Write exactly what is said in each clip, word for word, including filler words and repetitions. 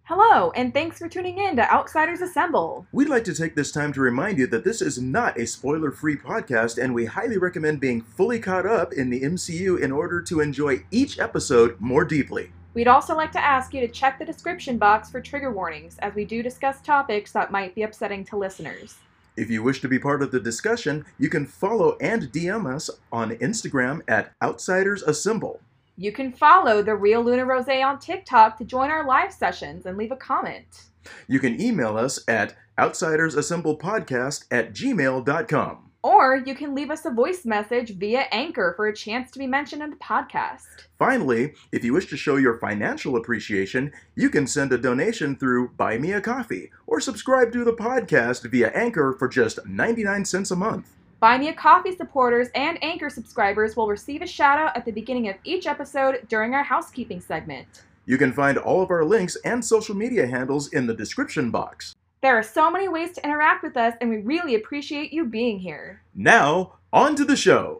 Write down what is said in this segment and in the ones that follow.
Hello, and thanks for tuning in to Outsiders Assemble. We'd like to take this time to remind you that this is not a spoiler-free podcast, and we highly recommend being fully caught up in the M C U in order to enjoy each episode more deeply. We'd also like to ask you to check the description box for trigger warnings, as we do discuss topics that might be upsetting to listeners. If you wish to be part of the discussion, you can follow and D M us on Instagram at Outsiders Assemble. You can follow The Real Luna Rose on TikTok to join our live sessions and leave a comment. You can email us at outsidersassemblepodcast at gmail dot com. Or you can leave us a voice message via Anchor for a chance to be mentioned in the podcast. Finally, if you wish to show your financial appreciation, you can send a donation through Buy Me a Coffee or subscribe to the podcast via Anchor for just ninety-nine cents a month. Buy Me a Coffee supporters and Anchor subscribers will receive a shout out at the beginning of each episode during our housekeeping segment. You can find all of our links and social media handles in the description box. There are so many ways to interact with us, and we really appreciate you being here. Now, on to the show.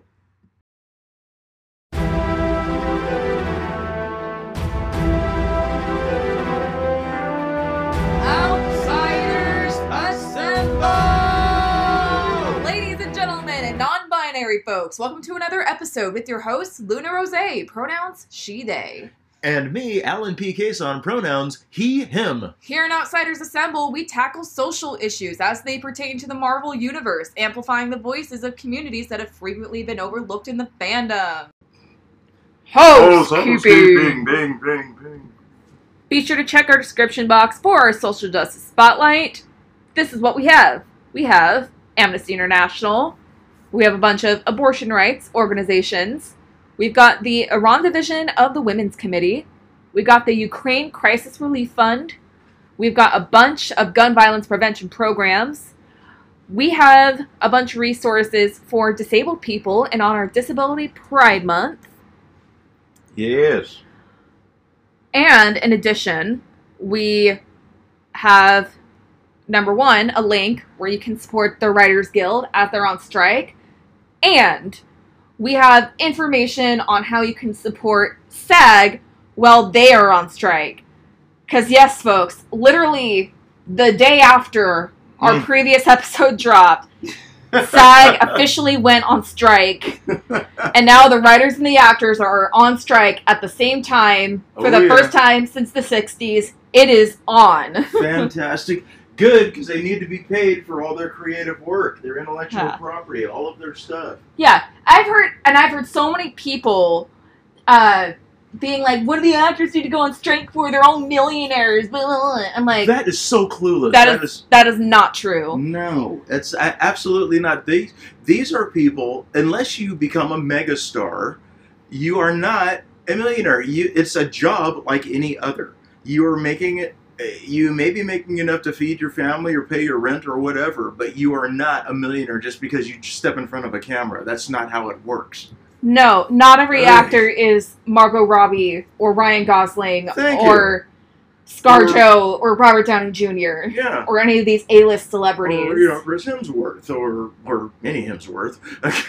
Outsiders Assemble! Ladies and gentlemen and non-binary folks, welcome to another episode with your host, Luna Rose, pronouns she, they. And me, Alan P. Cason, pronouns he, him. Here in Outsiders Assemble, we tackle social issues as they pertain to the Marvel Universe, amplifying the voices of communities that have frequently been overlooked in the fandom. Housekeeping! Bing, bing, bing. Be sure to check our description box for our social justice spotlight. This is what we have. We have Amnesty International. We have a bunch of abortion rights organizations. We've got the Iran division of the Women's Committee. We've got the Ukraine Crisis Relief Fund. We've got a bunch of gun violence prevention programs. We have a bunch of resources for disabled people and on our Disability Pride Month. Yes. And in addition, we have, number one, a link where you can support the Writers Guild as they're on strike. And we have information on how you can support SAG while they are on strike. Because yes, folks, literally the day after our mm. previous episode dropped, SAG officially went on strike. And now the writers and the actors are on strike at the same time for oh, the yeah. first time since the sixties. It is on. Fantastic. Good, because they need to be paid for all their creative work, their intellectual yeah. property, all of their stuff. Yeah, I've heard, and I've heard so many people uh, being like, what do the actors need to go on strike for? They're all millionaires. Blah, blah, blah. I'm like... That is so clueless. That, that is, is that is not true. No, it's absolutely not. These, these are people, unless you become a megastar, you are not a millionaire. You, it's a job like any other. You are making it. You may be making enough to feed your family or pay your rent or whatever, but you are not a millionaire just because you step in front of a camera. That's not how it works. No, not every Ugh. actor is Margot Robbie or Ryan Gosling Thank or you. ScarJo or, or Robert Downey Junior Yeah. Or any of these A-list celebrities. Or, you know, Chris Hemsworth or or any Hemsworth.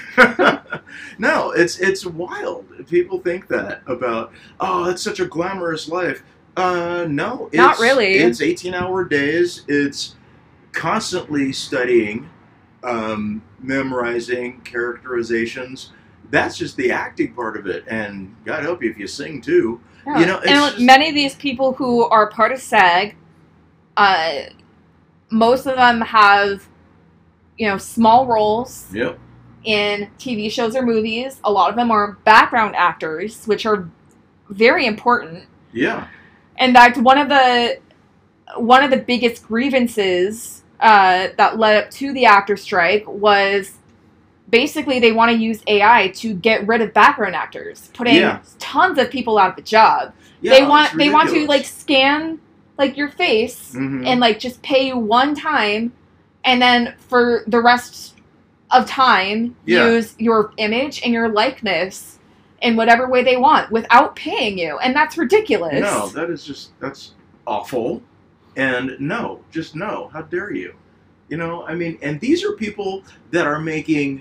No, it's it's wild. People think that about, oh, it's such a glamorous life. Uh, no. It's, Not really. It's eighteen-hour days. It's constantly studying, um, memorizing characterizations. That's just the acting part of it. And God help you if you sing, too. Yeah. You know, it's and just... many of these people who are part of SAG, uh, most of them have, you know, small roles yep. in T V shows or movies. A lot of them are background actors, which are very important. Yeah. In fact, one of the one of the biggest grievances uh, that led up to the actor strike was basically they want to use A I to get rid of background actors, putting yeah. tons of people out of a job. Yeah, they want they want to like scan like your face mm-hmm. and like just pay you one time, and then for the rest of time yeah. use your image and your likeness in whatever way they want without paying you. And that's ridiculous. No, that is just, that's awful. And no, just no. How dare you? You know, I mean, and these are people that are making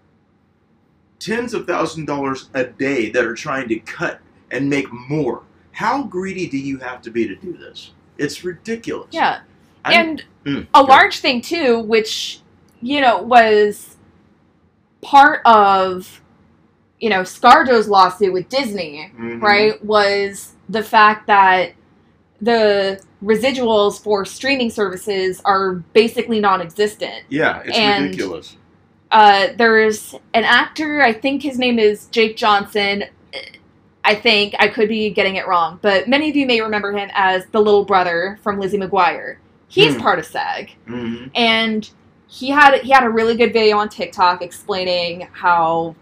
tens of thousands of dollars a day that are trying to cut and make more. How greedy do you have to be to do this? It's ridiculous. Yeah. I'm- And Mm, a go. large thing, too, which, you know, was part of, you know, ScarJo's lawsuit with Disney, Mhm. right, was the fact that the residuals for streaming services are basically non-existent. Yeah, it's And- ridiculous. Uh, there's an actor, I think his name is Jake Johnson. I think, I could be getting it wrong, but many of you may remember him as the little brother from Lizzie McGuire. He's Hmm. part of SAG. Mhm. And he had he had a really good video on TikTok explaining how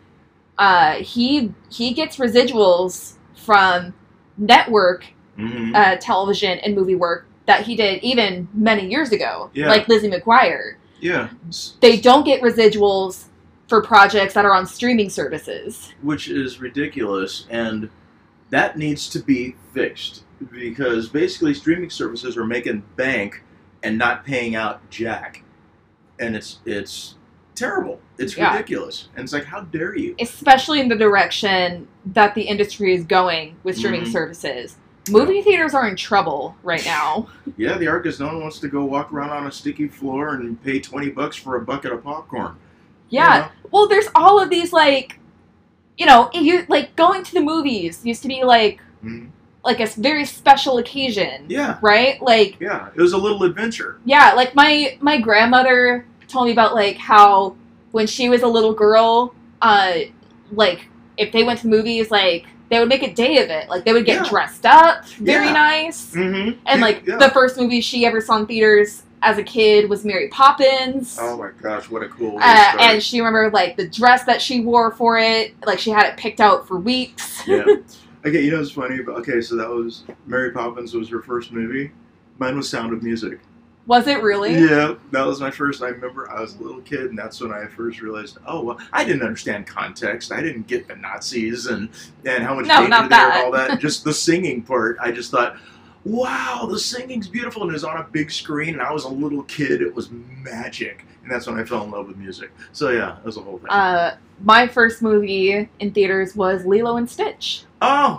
uh, he he gets residuals from network Mhm. uh, television and movie work that he did even many years ago, Yeah. like Lizzie McGuire. Yeah. They don't get residuals for projects that are on streaming services. Which is ridiculous, and that needs to be fixed because basically streaming services are making bank and not paying out jack, and it's it's terrible. It's Yeah. ridiculous, and it's like, how dare you? Especially in the direction that the industry is going with streaming Mhm. services. Movie theaters are in trouble right now. Yeah, the arc is no one wants to go walk around on a sticky floor and pay twenty bucks for a bucket of popcorn. Yeah. You know? Well, there's all of these, like, you know, you like going to the movies used to be like Mhm. like a s- very special occasion, Yeah, right? Like, yeah, it was a little adventure. yeah, like my my grandmother told me about like how when she was a little girl, uh, like if they went to movies, like they would make a day of it. Like they would get Yeah. dressed up, very Yeah. nice. Mm-hmm. And like yeah. the first movie she ever saw in theaters as a kid was Mary Poppins. Oh my gosh, what a cool way to Uh, start. and she remembered like the dress that she wore for it. Like she had it picked out for weeks. Yeah. Okay, you know what's funny? About, okay, so that was Mary Poppins was her first movie. Mine was Sound of Music. Was it really? Yeah, that was my first. I remember I was a little kid, and that's when I first realized. Oh, well, I didn't understand context. I didn't get the Nazis and and how much No, danger not there that. and all that. Just the singing part. I just thought, wow, the singing's beautiful, and it was on a big screen. And I was a little kid. It was magic, and that's when I fell in love with music. So yeah, it was a whole thing. Uh, my first movie in theaters was Lilo and Stitch. oh,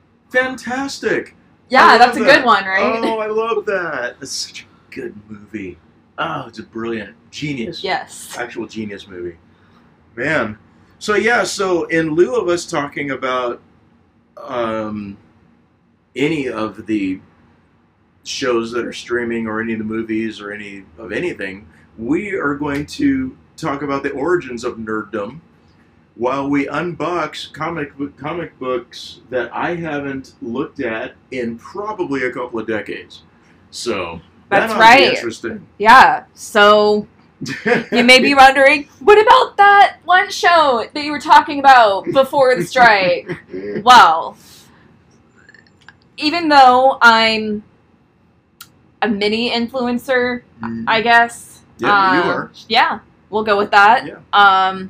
fantastic! Yeah, I love that's a that. good one, right? Oh, I love that. It's such a good movie. Oh, it's a brilliant, genius. Yes. Actual genius movie. Man. So yeah, so in lieu of us talking about um, any of the shows that are streaming or any of the movies or any of anything, we are going to talk about the origins of nerddom while we unbox comic book, comic books that I haven't looked at in probably a couple of decades. So That's that ought to be right. interesting. Yeah. So you may be wondering, what about that one show that you were talking about before the strike? Well, even though I'm a mini influencer, I guess. Yeah, you um, are. Yeah, we'll go with that. Yeah. Um,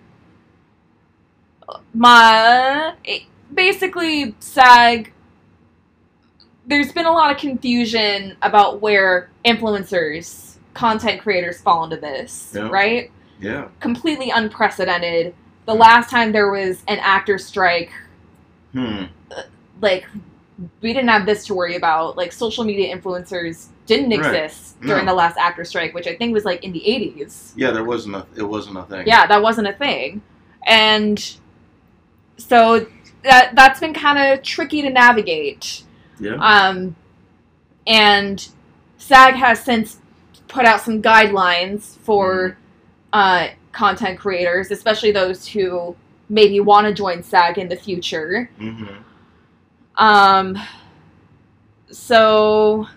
my basically SAG. There's been a lot of confusion about where influencers, content creators fall into this, Yeah. right? Yeah. Completely unprecedented. The last time there was an actor strike, Hmm. like, we didn't have this to worry about. Like, social media influencers didn't Right. exist during No. the last actor strike, which I think was, like, in the eighties. Yeah, there wasn't a. It wasn't a thing. Yeah, that wasn't a thing. And so that, that's been kind of tricky to navigate. Yeah. Um, and SAG has since put out some guidelines for uh, content creators, especially those who maybe want to join SAG in the future. Mm-hmm. Um, so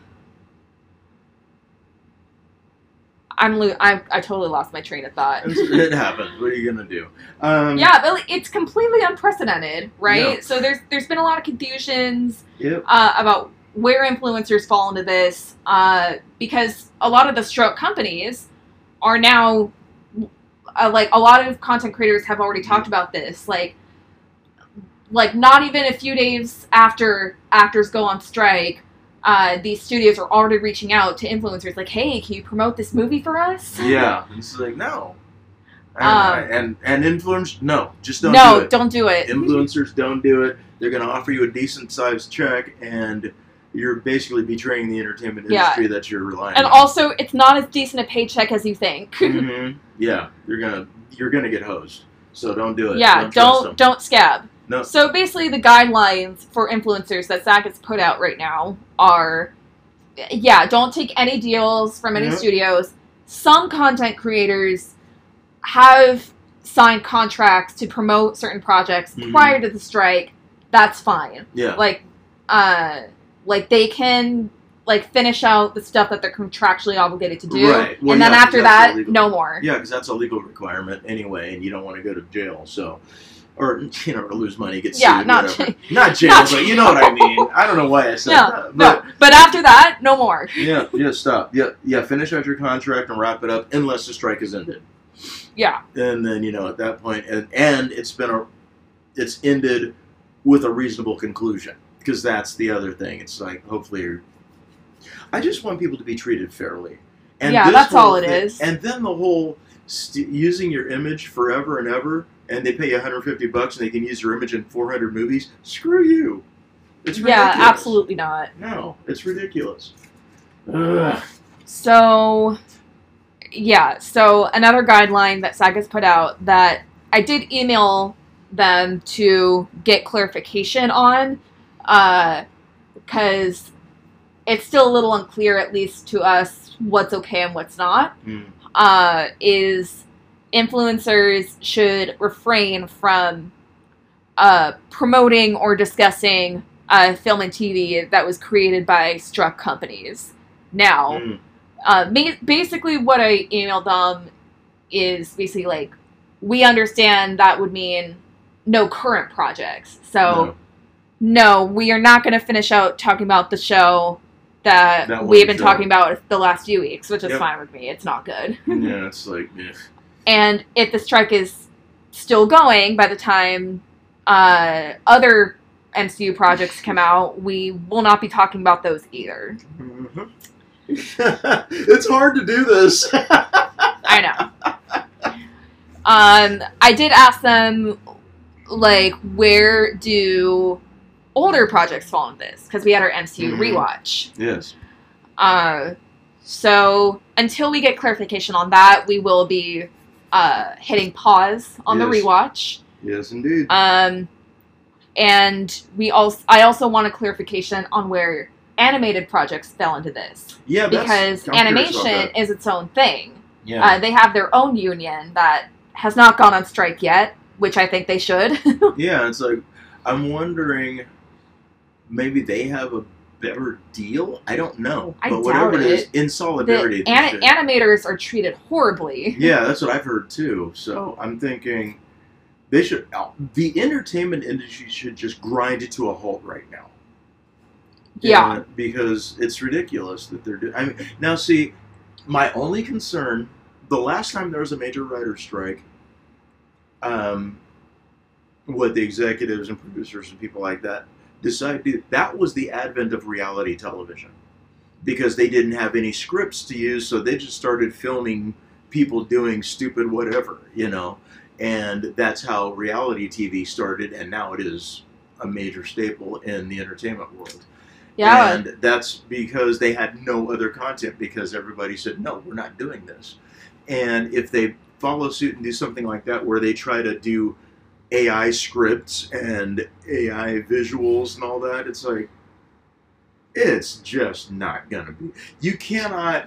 I'm lo- I I totally lost my train of thought. It happens. What are you gonna do? Um, Yeah, but it's completely unprecedented, right? Yeah. So there's there's been a lot of confusions Yep. uh, about where influencers fall into this, uh, because a lot of the stroke companies are now, uh, like, a lot of content creators have already talked about this, like, like not even a few days after actors go on strike, uh, these studios are already reaching out to influencers, like, hey, can you promote this movie for us? Yeah. It's like no. And Um, and, and influence no, just don't no, do it. don't do it. Influencers don't do it. They're gonna offer you a decent sized check, and you're basically betraying the entertainment Yeah. industry that you're relying And on. also, it's not as decent a paycheck as you think. hmm Yeah, you're gonna you're gonna get hosed. So don't do it. Yeah, don't trust don't don't scab. them. No. So basically, the guidelines for influencers that Zach has put out right now are, yeah, don't take any deals from any Yeah. studios. Some content creators have signed contracts to promote certain projects Mhm. prior to the strike. That's fine. Yeah. Like, uh, like they can like finish out the stuff that they're contractually obligated to do, Right. Well, and then yeah, after that's that, illegal. no more. Yeah, because that's a legal requirement anyway, and you don't want to go to jail. So, or you know, or lose money, get Yeah, sued, not whatever. j- not jail, not but you know what I mean. I don't know why I said No, that, but no. But after that, no more. yeah, yeah, stop. Yeah, yeah, finish out your contract and wrap it up unless the strike is ended. Yeah. And then you know at that point, and and it's been a, it's ended with a reasonable conclusion because that's the other thing. It's like hopefully, you're, I just want people to be treated fairly. And Yeah, this that's all whole it thing- is. And then the whole st- using your image forever and ever, and they pay you one hundred fifty bucks, and they can use your image in four hundred movies. Screw you. It's ridiculous. Yeah, absolutely not. No, it's ridiculous. Ugh. So, yeah. So another guideline that SAG has put out that I did email them to get clarification on, because it's still a little unclear, at least to us, what's okay and what's not. Mm. Uh, is influencers should refrain from uh, promoting or discussing uh, film and T V that was created by struck companies. Now, Mm. uh, ma- basically what I emailed them is basically like, we understand that would mean no current projects. So, no, we are not going to finish out talking about the show that, That we've one been show. talking about the last few weeks, which is Yep. fine with me. It's not good. Yeah, it's like, yeah. And if the strike is still going by the time uh, other M C U projects come out, we will not be talking about those either. Mhm. It's hard to do this. I know. Um, I did ask them, like, where do older projects fall in this? Because we had our M C U Mhm. rewatch. Yes. Uh, so until we get clarification on that, we will be uh, hitting pause on the Yes. rewatch. Yes, indeed. Um, and we also, I also want a clarification on where animated projects fell into this, yeah, that's, because I'm curious about animation that. is its own thing. Yeah. Uh, they have their own union that has not gone on strike yet, which I think they should. Yeah, it's like, I'm wondering, maybe they have a better deal? I don't know. I but whatever doubt it is, it. in The solidarity. they an- should. animators are treated horribly. Yeah, that's what I've heard too. So I'm thinking they should, oh, the entertainment industry should just grind it to a halt right now. Yeah. And- because it's ridiculous that they're doing. I mean, now see, my only concern, the last time there was a major writer's strike, um, what the executives and producers and people like that decided to do, that was the advent of reality television. Because they didn't have any scripts to use, so they just started filming people doing stupid whatever, you know. And that's how reality T V started, and now it is a major staple in the entertainment world. Yeah. And that's because they had no other content, because everybody said, no, we're not doing this. And if they follow suit and do something like that, where they try to do A I scripts and A I visuals and all that, it's like, it's just not gonna be. You cannot.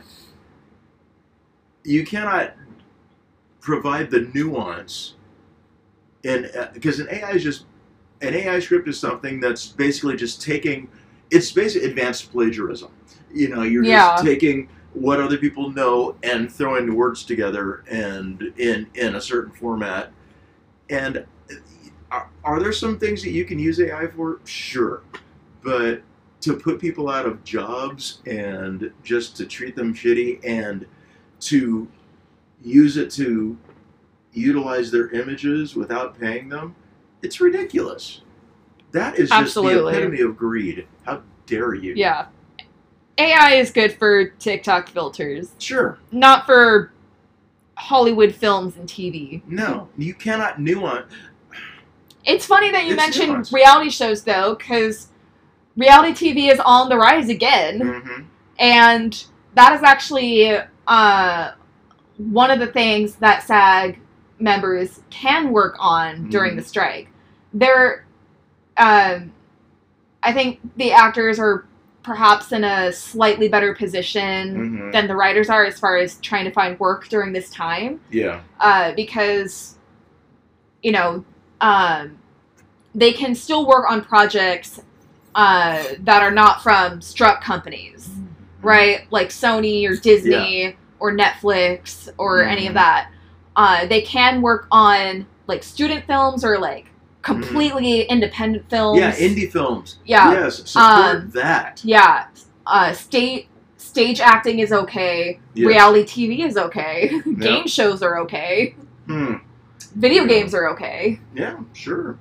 You cannot provide the nuance, and because an A I is just an A I script is something that's basically just taking. It's basically advanced plagiarism. You know, you're Yeah. just taking what other people know and throwing the words together and in in a certain format. And are, are there some things that you can use A I for? Sure, but to put people out of jobs and just to treat them shitty and to use it to utilize their images without paying them, it's ridiculous. That is just Absolutely. the epitome of greed. How dare you? Yeah. A I is good for TikTok filters, Sure. not for Hollywood films and T V. No, you cannot nuance. It's funny that you It's mentioned nuanced. reality shows, though, because reality T V is on the rise again. Mm-hmm. And that is actually uh, one of the things that SAG members can work on during Mm-hmm. the strike. They're, um, I think the actors are perhaps in a slightly better position Mm-hmm. than the writers are as far as trying to find work during this time. Yeah. Uh, because, you know, um, they can still work on projects uh, that are not from struck companies, right? Like Sony or Disney or Netflix or any of Mhm. that. Uh, they can work on like student films or like completely independent films. Yeah, indie films. Yeah. Yes, support Um, that. Yeah. Uh, state stage acting is okay. Yes. Reality T V is okay. Yeah. Game shows are okay. Hmm. Video Yeah. games are okay. Yeah, sure.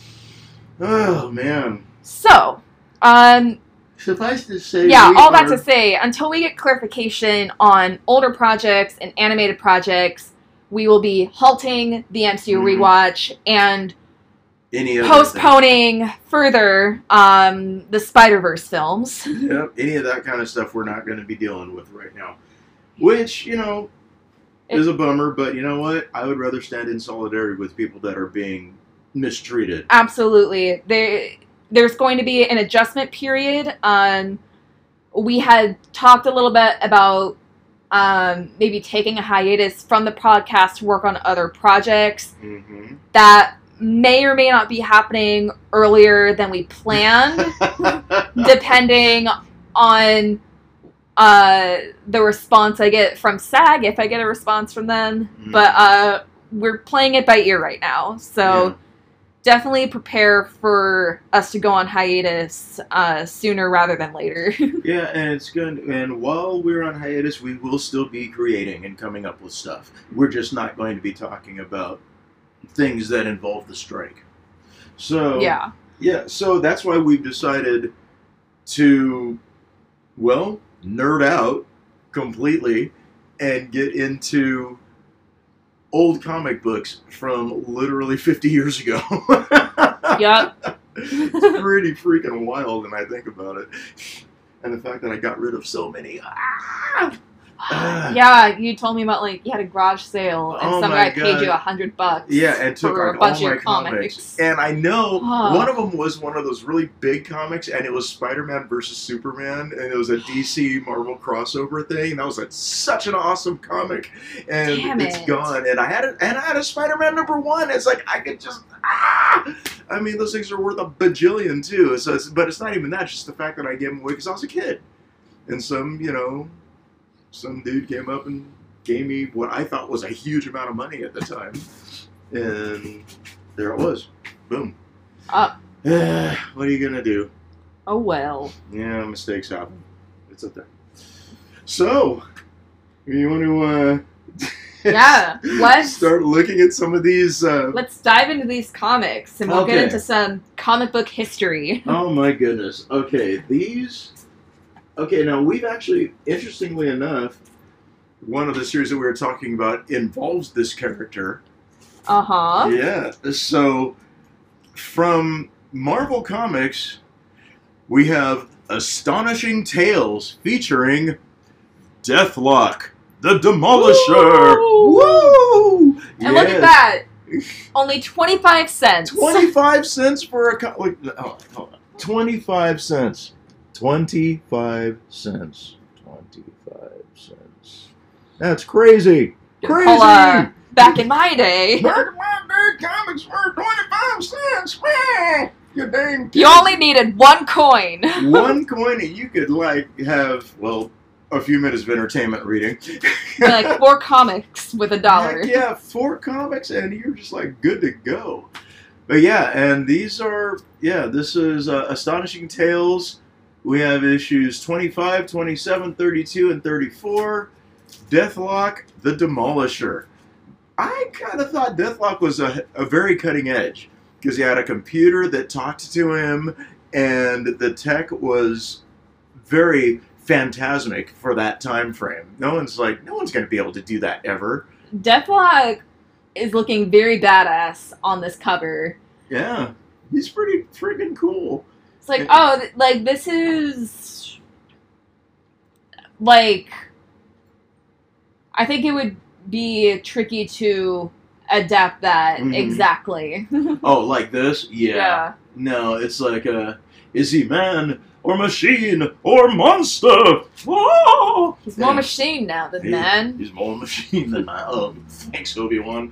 Oh, man. So, um, Suffice to say, yeah, we all that are- to say, until we get clarification on older projects and animated projects, we will be halting the M C U Mhm. rewatch and any other postponing further um, the Spider-Verse films. thing. Yep, any of that kind of stuff we're not going to be dealing with right now. Which, you know, is a bummer, but you know what? I would rather stand in solidarity with people that are being mistreated. Absolutely. There, there's going to be an adjustment period. Um, we had talked a little bit about um, maybe taking a hiatus from the podcast to work on other projects Mm-hmm. that may or may not be happening earlier than we planned, depending on uh, the response I get from SAG, if I get a response from them. Mhm. But uh, we're playing it by ear right now, so Yeah. definitely prepare for us to go on hiatus uh, sooner rather than later. Yeah, and it's good. And while we're on hiatus, we will still be creating and coming up with stuff. We're just not going to be talking about things that involve the strike. So Yeah. yeah. So that's why we've decided to, well, nerd out completely and get into old comic books from literally fifty years ago. Yep. It's pretty freaking wild when I think about it. And the fact that I got rid of so many. Ah! Ah. Yeah, you told me about like you had a garage sale and Oh some my guy paid you God. a hundred bucks. Yeah, and took for like a bunch all of my your comics. comics. And I know Huh. one of them was one of those really big comics, and it was Spider-Man versus Superman, and it was a D C Marvel crossover thing. And that was a, such an awesome comic, and Damn it's it. gone. And I had a, and I had a Spider-Man number one. It's like I could just ah. I mean, those things are worth a bajillion too. So, it's, but it's not even that. It's just the fact that I gave them away because I was a kid, and some you know, some dude came up and gave me what I thought was a huge amount of money at the time. And there it was. Boom. Uh, What are you going to do? oh well. Yeah, mistakes happen. It's up there. So, you want to uh, Yeah, let's start looking at some of these? Uh, let's dive into these comics and we'll get Okay. into some comic book history. oh my goodness. Okay, these. Okay, now we've actually, interestingly enough, one of the series that we were talking about involves this character. Uh huh. Yeah. So, from Marvel Comics, we have Astonishing Tales featuring Deathlock, the Demolisher. Woo! Woo! And look at that. Only twenty-five cents. Twenty-five cents for a co- wait, hold on, hold on. Twenty-five cents. Twenty-five cents. Twenty-five cents. That's crazy. Crazy. Well, uh, back in my day, Back in my day, comics were twenty-five cents. Man, you dang you only needed one coin. one coin and you could like have well a few minutes of entertainment reading. Like four comics with a dollar. Heck yeah, four comics and you're just like good to go. But yeah, and these are yeah, this is uh, Astonishing Tales. We have issues twenty-five, twenty-seven, thirty-two, and thirty-four. Deathlock, the Demolisher. I kind of thought Deathlock was a, a very cutting edge because he had a computer that talked to him, and the tech was very phantasmic for that time frame. No one's like, no one's going to be able to do that ever. Deathlock is looking very badass on this cover. Yeah, he's pretty freaking cool. It's like, oh, th- like, this is, like, I think it would be tricky to adapt that Mhm. exactly. Oh, like this? Yeah. Yeah. No, it's like, uh, is he man or machine or monster? Whoa! He's more And machine now than he- man. He's more machine than I. Oh, thanks, Obi-Wan.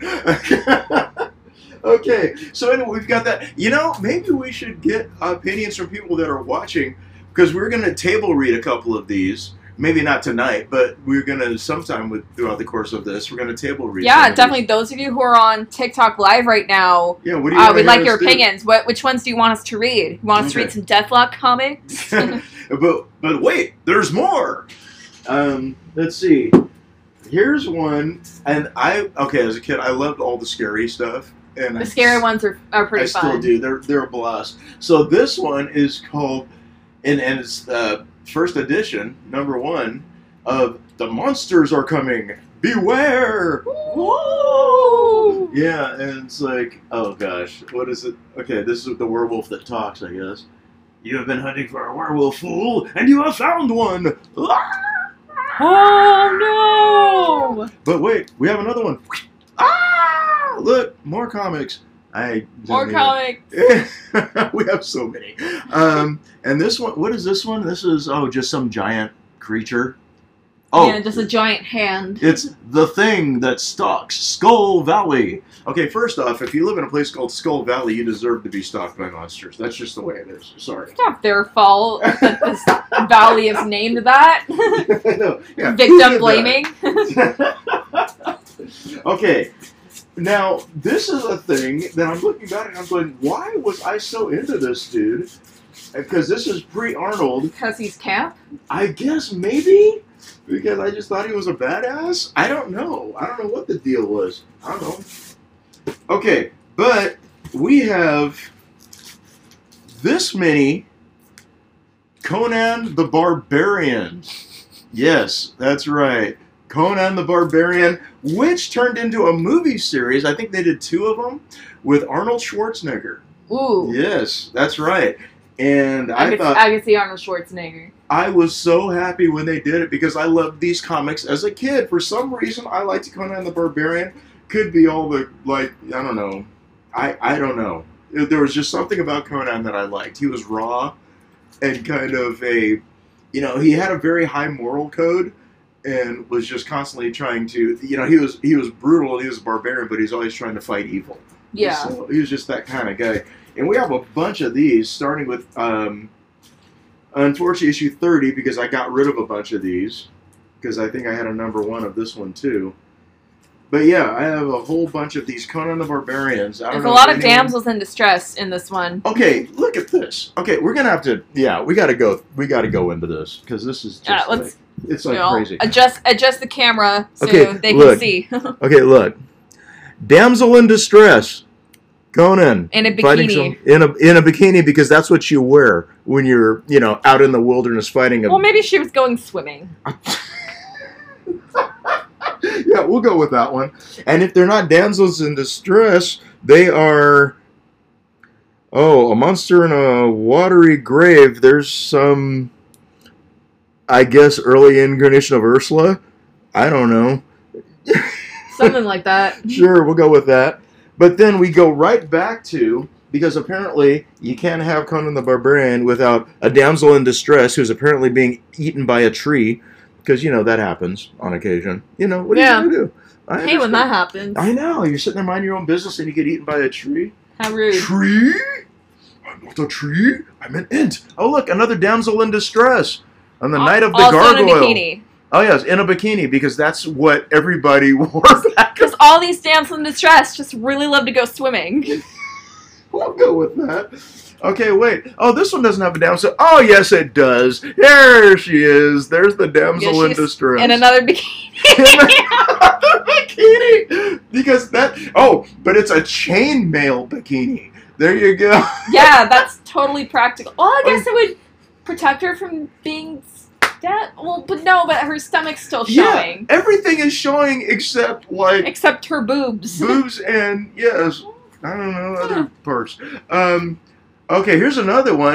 Okay, so anyway, we've got that. You know, maybe we should get opinions from people that are watching, because we're going to table read a couple of these. Maybe not tonight, but we're going to sometime with throughout the course of this, we're going to table read. some Yeah, of definitely. these. Those of you who are on TikTok Live right now, Yeah, what do you uh, wanna we'd hear like us your do? opinions. What, which ones do you want us to read? You want us to Okay. read some Deathlock comics? but but wait, there's more. Um, let's see. Here's one, and I okay as a kid I loved all the scary stuff, and The I scary s- ones are, are pretty I fun. still do. They're they're a blast. So this one is called, and and it's uh, first edition, number one of The Monsters Are Coming. Beware! Woo! Yeah, and it's like, oh gosh, what is it? Okay, this is the werewolf that talks, I guess. You have been hunting for a werewolf, fool, and you have found one! Oh no! But wait, we have another one. Ah! Look, more comics. I More don't comics. even- we have so many. Um, and this one, what is this one? This is, oh, just some giant creature. Oh, Yeah, just a giant hand. it's the thing that stalks Skull Valley. Okay, first off, if you live in a place called Skull Valley, you deserve to be stalked by monsters. That's just the way it is. Sorry. It's not their fault that this valley is named that. I know. Yeah. Who Victim did blaming. that? Okay. Now, this is a thing that I'm looking back and I'm going, why was I so into this dude? Because this is pre-Arnold. Because he's camp? I guess maybe because I just thought he was a badass. I don't know. I don't know what the deal was. I don't know. Okay, but we have this many Conan the Barbarian. Yes, that's right. Conan the Barbarian, which turned into a movie series. I think they did two of them with Arnold Schwarzenegger. Ooh. Yes, that's right. And I, I, could, thought I could see Arnold Schwarzenegger. I was so happy when they did it because I loved these comics as a kid. For some reason, I liked Conan the Barbarian. Could be all the, like, I don't know. I, I don't know. There was just something about Conan that I liked. He was raw and kind of a, you know, he had a very high moral code and was just constantly trying to, you know, he was he was brutal and he was a barbarian, but he's always trying to fight evil. Yeah. So he was just that kind of guy. And we have a bunch of these, starting with, um, unfortunately, issue thirty, because I got rid of a bunch of these, because I think I had a number one of this one, too. But yeah, I have a whole bunch of these Conan the Barbarians. I don't There's know a lot if of anyone- damsels in distress in this one. Okay, look at this. Okay, we're gonna have to. Yeah, we gotta go. We gotta go into this because this is just Yeah, like, let's it's you like know, crazy. adjust adjust the camera so Okay, they look. can see. Okay, look, damsel in distress, Conan In a fighting bikini. some- in a in a bikini because that's what you wear when you're you know out in the wilderness fighting a. Well, maybe she was going swimming. Yeah, we'll go with that one. And if they're not damsels in distress, they are. Oh, a monster in a watery grave. There's some, I guess, early incarnation of Ursula. I don't know. Something like that. Sure, we'll go with that. But then we go right back to, because apparently you can't have Conan the Barbarian without a damsel in distress who's apparently being eaten by a tree. Because, you know, that happens on occasion. You know, what are Yeah. you going to do? I Hey, when understand. that happens. I know. You're sitting there minding your own business and you get eaten by a tree. How rude. Tree? I'm not a tree. I'm an ant. Oh, look, another damsel in distress. On the night of the also gargoyle. in a bikini. Oh, yes, in a bikini, because that's what everybody wore back. Because all these damsels in distress just really love to go swimming. We'll go with that. Okay, wait. Oh, this one doesn't have a damsel. Oh, yes, it does. There she is. There's the damsel Yeah, in she's distress. in another bikini. bikini. Because that. Oh, but it's a chainmail bikini. There you go. Yeah, that's totally practical. Well, I guess it would protect her from being dead. Well, but no, but her stomach's still showing. Yeah, everything is showing except like Except her boobs. boobs and yes, I don't know other parts. Um, okay, here's another one.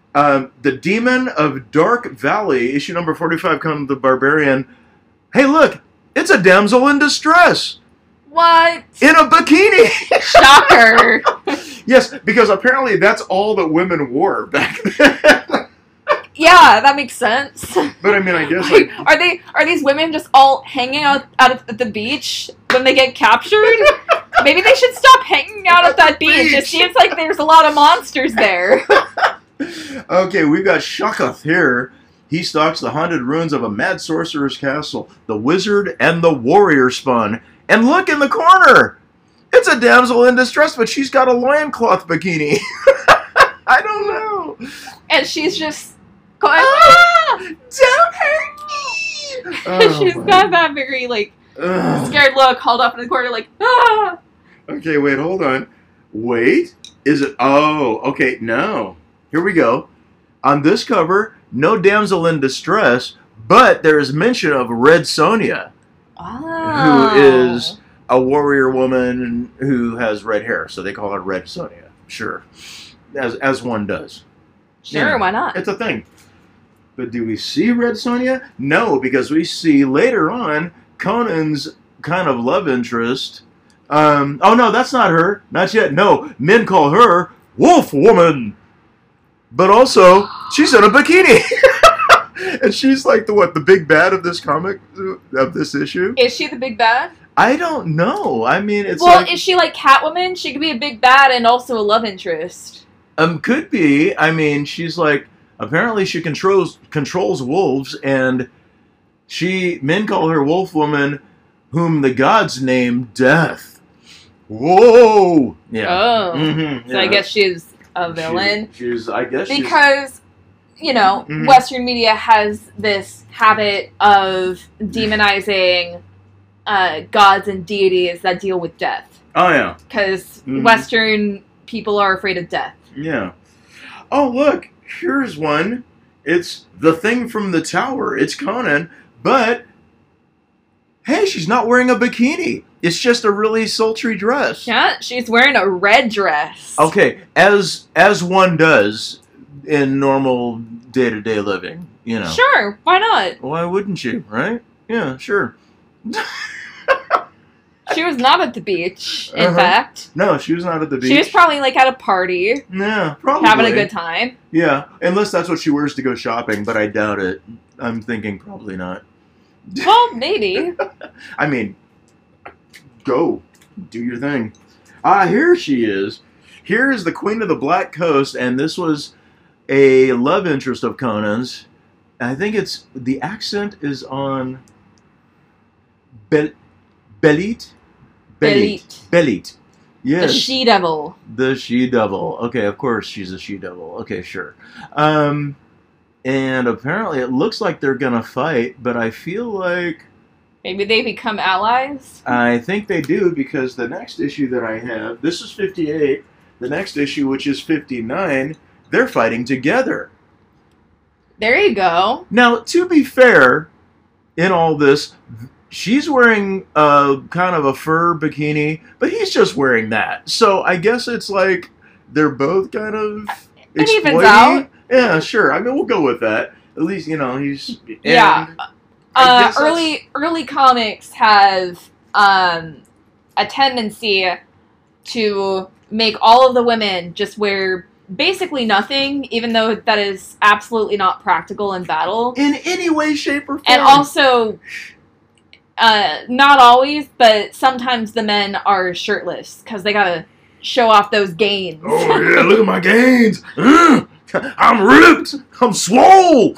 Um, the Demon of Dark Valley, issue number forty-five, Conan the Barbarian. Hey, look, it's a damsel in distress What? in a bikini. Shocker. Yes, because apparently that's all that women wore back then. Yeah, that makes sense. But I mean, I guess Like, like, are they are these women just all hanging out, out at the beach when they get captured? Maybe they should stop hanging out at that beach. It beach. seems like there's a lot of monsters there. okay, we've got Shakath here. He stalks the haunted ruins of a mad sorcerer's castle. The wizard and the warrior spawn. And look in the corner! It's a damsel in distress, but she's got a loincloth bikini. I don't know. And she's just going, Ah! ah! Don't hurt me! Oh, She's my- got that very, like, Ugh. scared look, hauled up in the corner, like, ah! Okay, wait, hold on. Wait, is it? Oh, okay, no. Here we go. On this cover, no damsel in distress, but there is mention of Red Sonja, Oh. who is a warrior woman who has red hair, so they call her Red Sonja. Sure, as as one does. Sure, Yeah. why not? It's a thing. But do we see Red Sonja? No, because we see later on Conan's kind of love interest. Um, oh no, that's not her. Not yet. No, men call her Wolf Woman. But also, she's in a bikini. And she's like the what? The big bad of this comic, of this issue? Is she the big bad? I don't know. I mean, it's well, like, is she like Catwoman? She could be a big bad and also a love interest. um, could be. I mean, she's like, apparently she controls controls wolves, and she men call her Wolf Woman, whom the gods name Death. Whoa! Yeah. Oh. Mhm, So I yeah. guess she's a villain. She- she's, I guess, she's, Because, you know, Mhm. Western media has this habit of demonizing uh, gods and deities that deal with death. oh yeah, Because Mhm. Western people are afraid of death. yeah. Oh look, here's one. It's the Thing from the Tower. It's Conan, but hey, she's not wearing a bikini. It's just a really sultry dress. Yeah, she's wearing a red dress. Okay, as as one does in normal day to day living, you know. Sure, why not? Why wouldn't you, right? Yeah, sure. She was not at the beach, in Uh-huh. fact. No, she was not at the beach. She was probably like at a party, yeah, probably having a good time. Yeah, unless that's what she wears to go shopping, but I doubt it. I'm thinking probably not. Well, maybe. I mean, go. Do your thing. Ah, here she is. Here is the Queen of the Black Coast, and this was a love interest of Conan's. I think it's, the accent is on Bel- Belit? Belit. Belit. Yes. The she-devil. The she-devil. Okay, of course she's a she-devil. Okay, sure. Um, and apparently it looks like they're gonna fight, but I feel like Maybe they become allies? I think they do, because the next issue that I have, this is fifty-eight, the next issue, which is fifty-nine, they're fighting together. There you go. Now, to be fair, in all this, she's wearing a kind of a fur bikini, but he's just wearing that. So I guess it's like they're both kind of It evens exploiting. out. Yeah, sure. I mean, we'll go with that. At least, you know, he's... and Yeah. I Uh, guess that's- early early comics have um, a tendency to make all of the women just wear basically nothing, even though that is absolutely not practical in battle. in any way, shape, or form. And also, uh, not always, but sometimes the men are shirtless because they gotta show off those gains. Oh, yeah, look at my gains. Ugh, I'm ripped. I'm swole.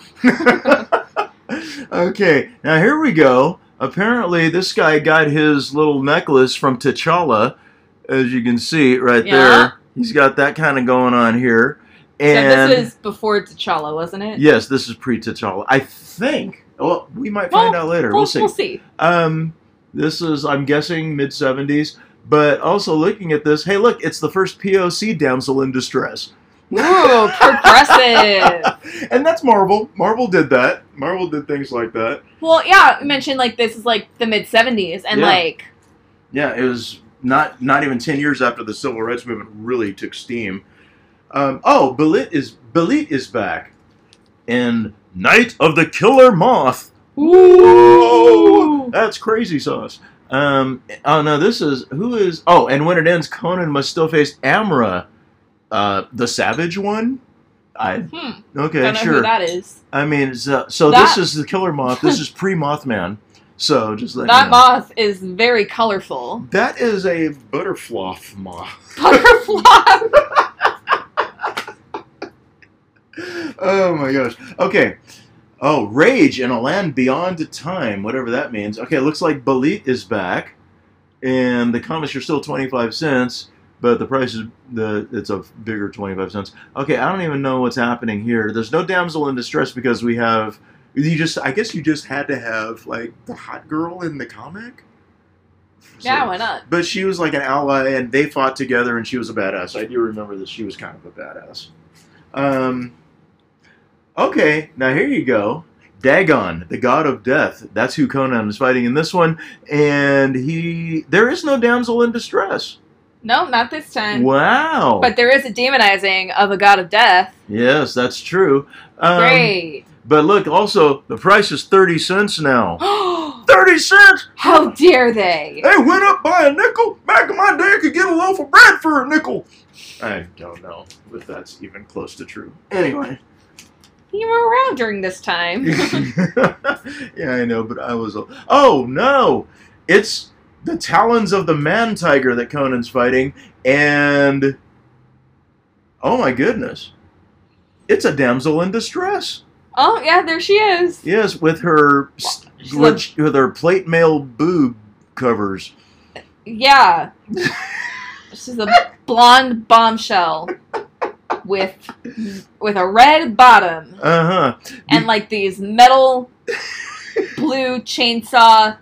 Okay, now here we go. Apparently, this guy got his little necklace from T'Challa, as you can see right Yeah. there. He's got that kind of going on here. So And this was before T'Challa, wasn't it? yes, this is pre-T'Challa. I think. Well, we might find Well, out later. We'll, We'll see. We'll see. Um, this is, I'm guessing, mid seventies. But also looking at this, hey, look, it's the first P O C damsel in distress. Ooh, progressive. And that's Marvel. Marvel did that. Marvel did things like that. Well, yeah, you mentioned like this is like the mid seventies, and Yeah. like Yeah, it was not not even ten years after the Civil Rights Movement really took steam. Um, oh, Belit is Belit is back, and Night of the Killer Moth. Ooh, that's crazy sauce. Um, oh no, this is who is? Oh, and when it ends, Conan must still face Amra, uh, the Savage one. I Hmm. okay, Don't know sure. who that is. I mean, so, so That- this is the Killer Moth. This is pre Mothman. So just let That you know. moth is very colorful. That is a butterfly moth. Butterfly. Oh my gosh. Okay. Oh, Rage in a Land Beyond Time, whatever that means. Okay, it looks like Belit is back, and the comics are still twenty-five cents, but the price is the it's a bigger twenty-five cents. Okay, I don't even know what's happening here. There's no damsel in distress because we have you just I guess you just had to have like the hot girl in the comic. Yeah, So- why not? But she was like an ally, and they fought together, and she was a badass. I do remember that she was kind of a badass. Um, okay, now here you go. Dagon, the god of death. That's who Conan is fighting in this one. And he... There is no damsel in distress. No, not this time. Wow. But there is a demonizing of a god of death. Yes, that's true. Um, Great. But look, also, the price is thirty cents now. thirty cents? How dare they? They went up by a nickel. Back in my day, I could get a loaf of bread for a nickel. I don't know if that's even close to true. Anyway. You were around during this time. Yeah, I know, but I was... A... Oh, no! It's the talons of the man-tiger that Conan's fighting, and... Oh, my goodness. It's a damsel in distress. Oh, yeah, there she is. Yes, with her... She's With, with her plate mail boob covers. Yeah. She's a blonde bombshell with with a red bottom Uh-huh. and like these metal blue chainsaw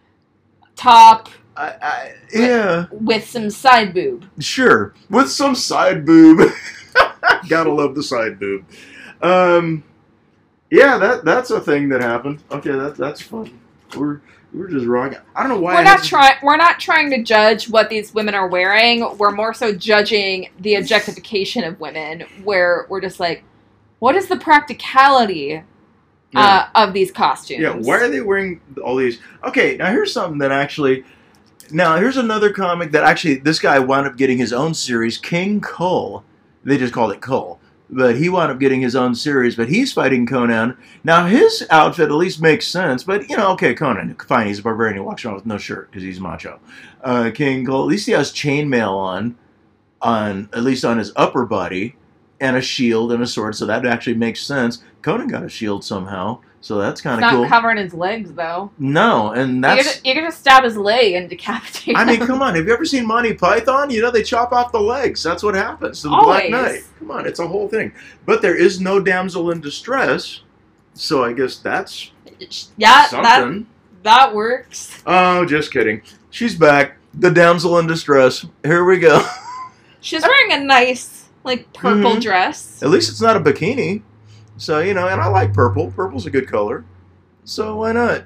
top I, I, yeah, with some side boob. sure. With some side boob. Gotta love the side boob. Um, yeah, that that's a thing that happened. Okay, that that's fun. We're we're just wrong. I don't know why. We're I not had to- trying. We're not trying to judge what these women are wearing. We're more so judging the objectification of women. Where we're just like, what is the practicality Yeah. uh, of these costumes? Yeah, why are they wearing all these? Okay, now here's something that actually. Now here's another comic that actually this guy wound up getting his own series, King Kull. They just called it Kull, but he wound up getting his own series. But he's fighting Conan. Now his outfit at least makes sense. But you know, okay, Conan, fine, he's a barbarian. He walks around with no shirt because he's macho. Uh, King Kull, at least he has chainmail on, on at least on his upper body, and a shield and a sword. So that actually makes sense. Conan got a shield somehow. So that's It's kind of not cool. covering his legs though. No, and You that's. could, just, you could just stab his leg and decapitate I mean, him. come on. Have you ever seen Monty Python? You know, they chop off the legs. That's what happens to the Always. Black Knight. Come on, it's a whole thing. But there is no damsel in distress. So I guess that's Yeah, that something. that works. Oh, just kidding. She's back. The damsel in distress. Here we go. She's wearing a nice like purple Mhm. dress. At least it's not a bikini. So, you know, and I like purple. Purple's a good color. So why not?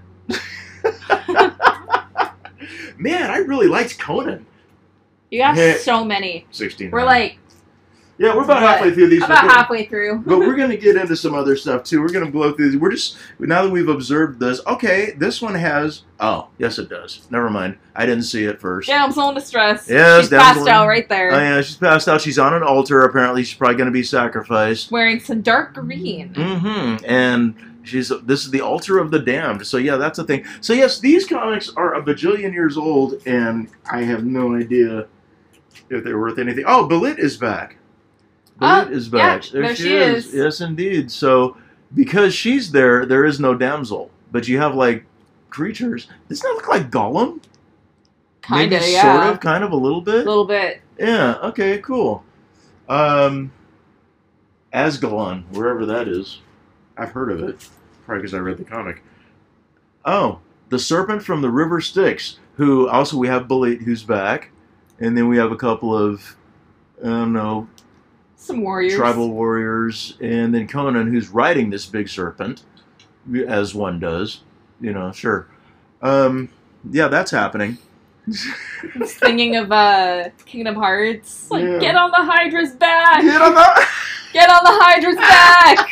Man, I really liked Conan. You have Yeah. so many. sixteen. We're like yeah, we're about what? halfway through these. about but- halfway through. But we're going to get into some other stuff too. We're going to blow through these. We're just, now that we've observed this, okay, this one has, oh, yes it does. Never mind. I didn't see it first. Damsel in distress. Yes, She's damsel passed in- out right there. Oh yeah, she's passed out. She's on an altar. Apparently she's probably going to be sacrificed. Wearing some dark green. Mm-hmm. And she's, this is the altar of the damned. So yeah, that's a thing. So yes, these comics are a bajillion years old, and I have no idea if they're worth anything. Oh, Belit is back. Belit Oh, is back. yeah, there she is. Yes, indeed. So because she's there, there is no damsel, but you have like creatures. Doesn't that look like Gollum? Kinda, Maybe yeah. sort of, kind of, a little bit. A little bit. Yeah. Okay. Cool. Um, Asgalon, wherever that is, I've heard of it. Probably because I read the comic. Oh, the serpent from the River Styx. Who also we have Belit, who's back, and then we have a couple of, I don't know, Some warriors. tribal warriors, and then Conan, who's riding this big serpent, as one does. You know, sure. Um, yeah, that's happening. I'm thinking of uh, Kingdom Hearts. Like, Yeah. get on the Hydra's back! Get on the... Get on the Hydra's back!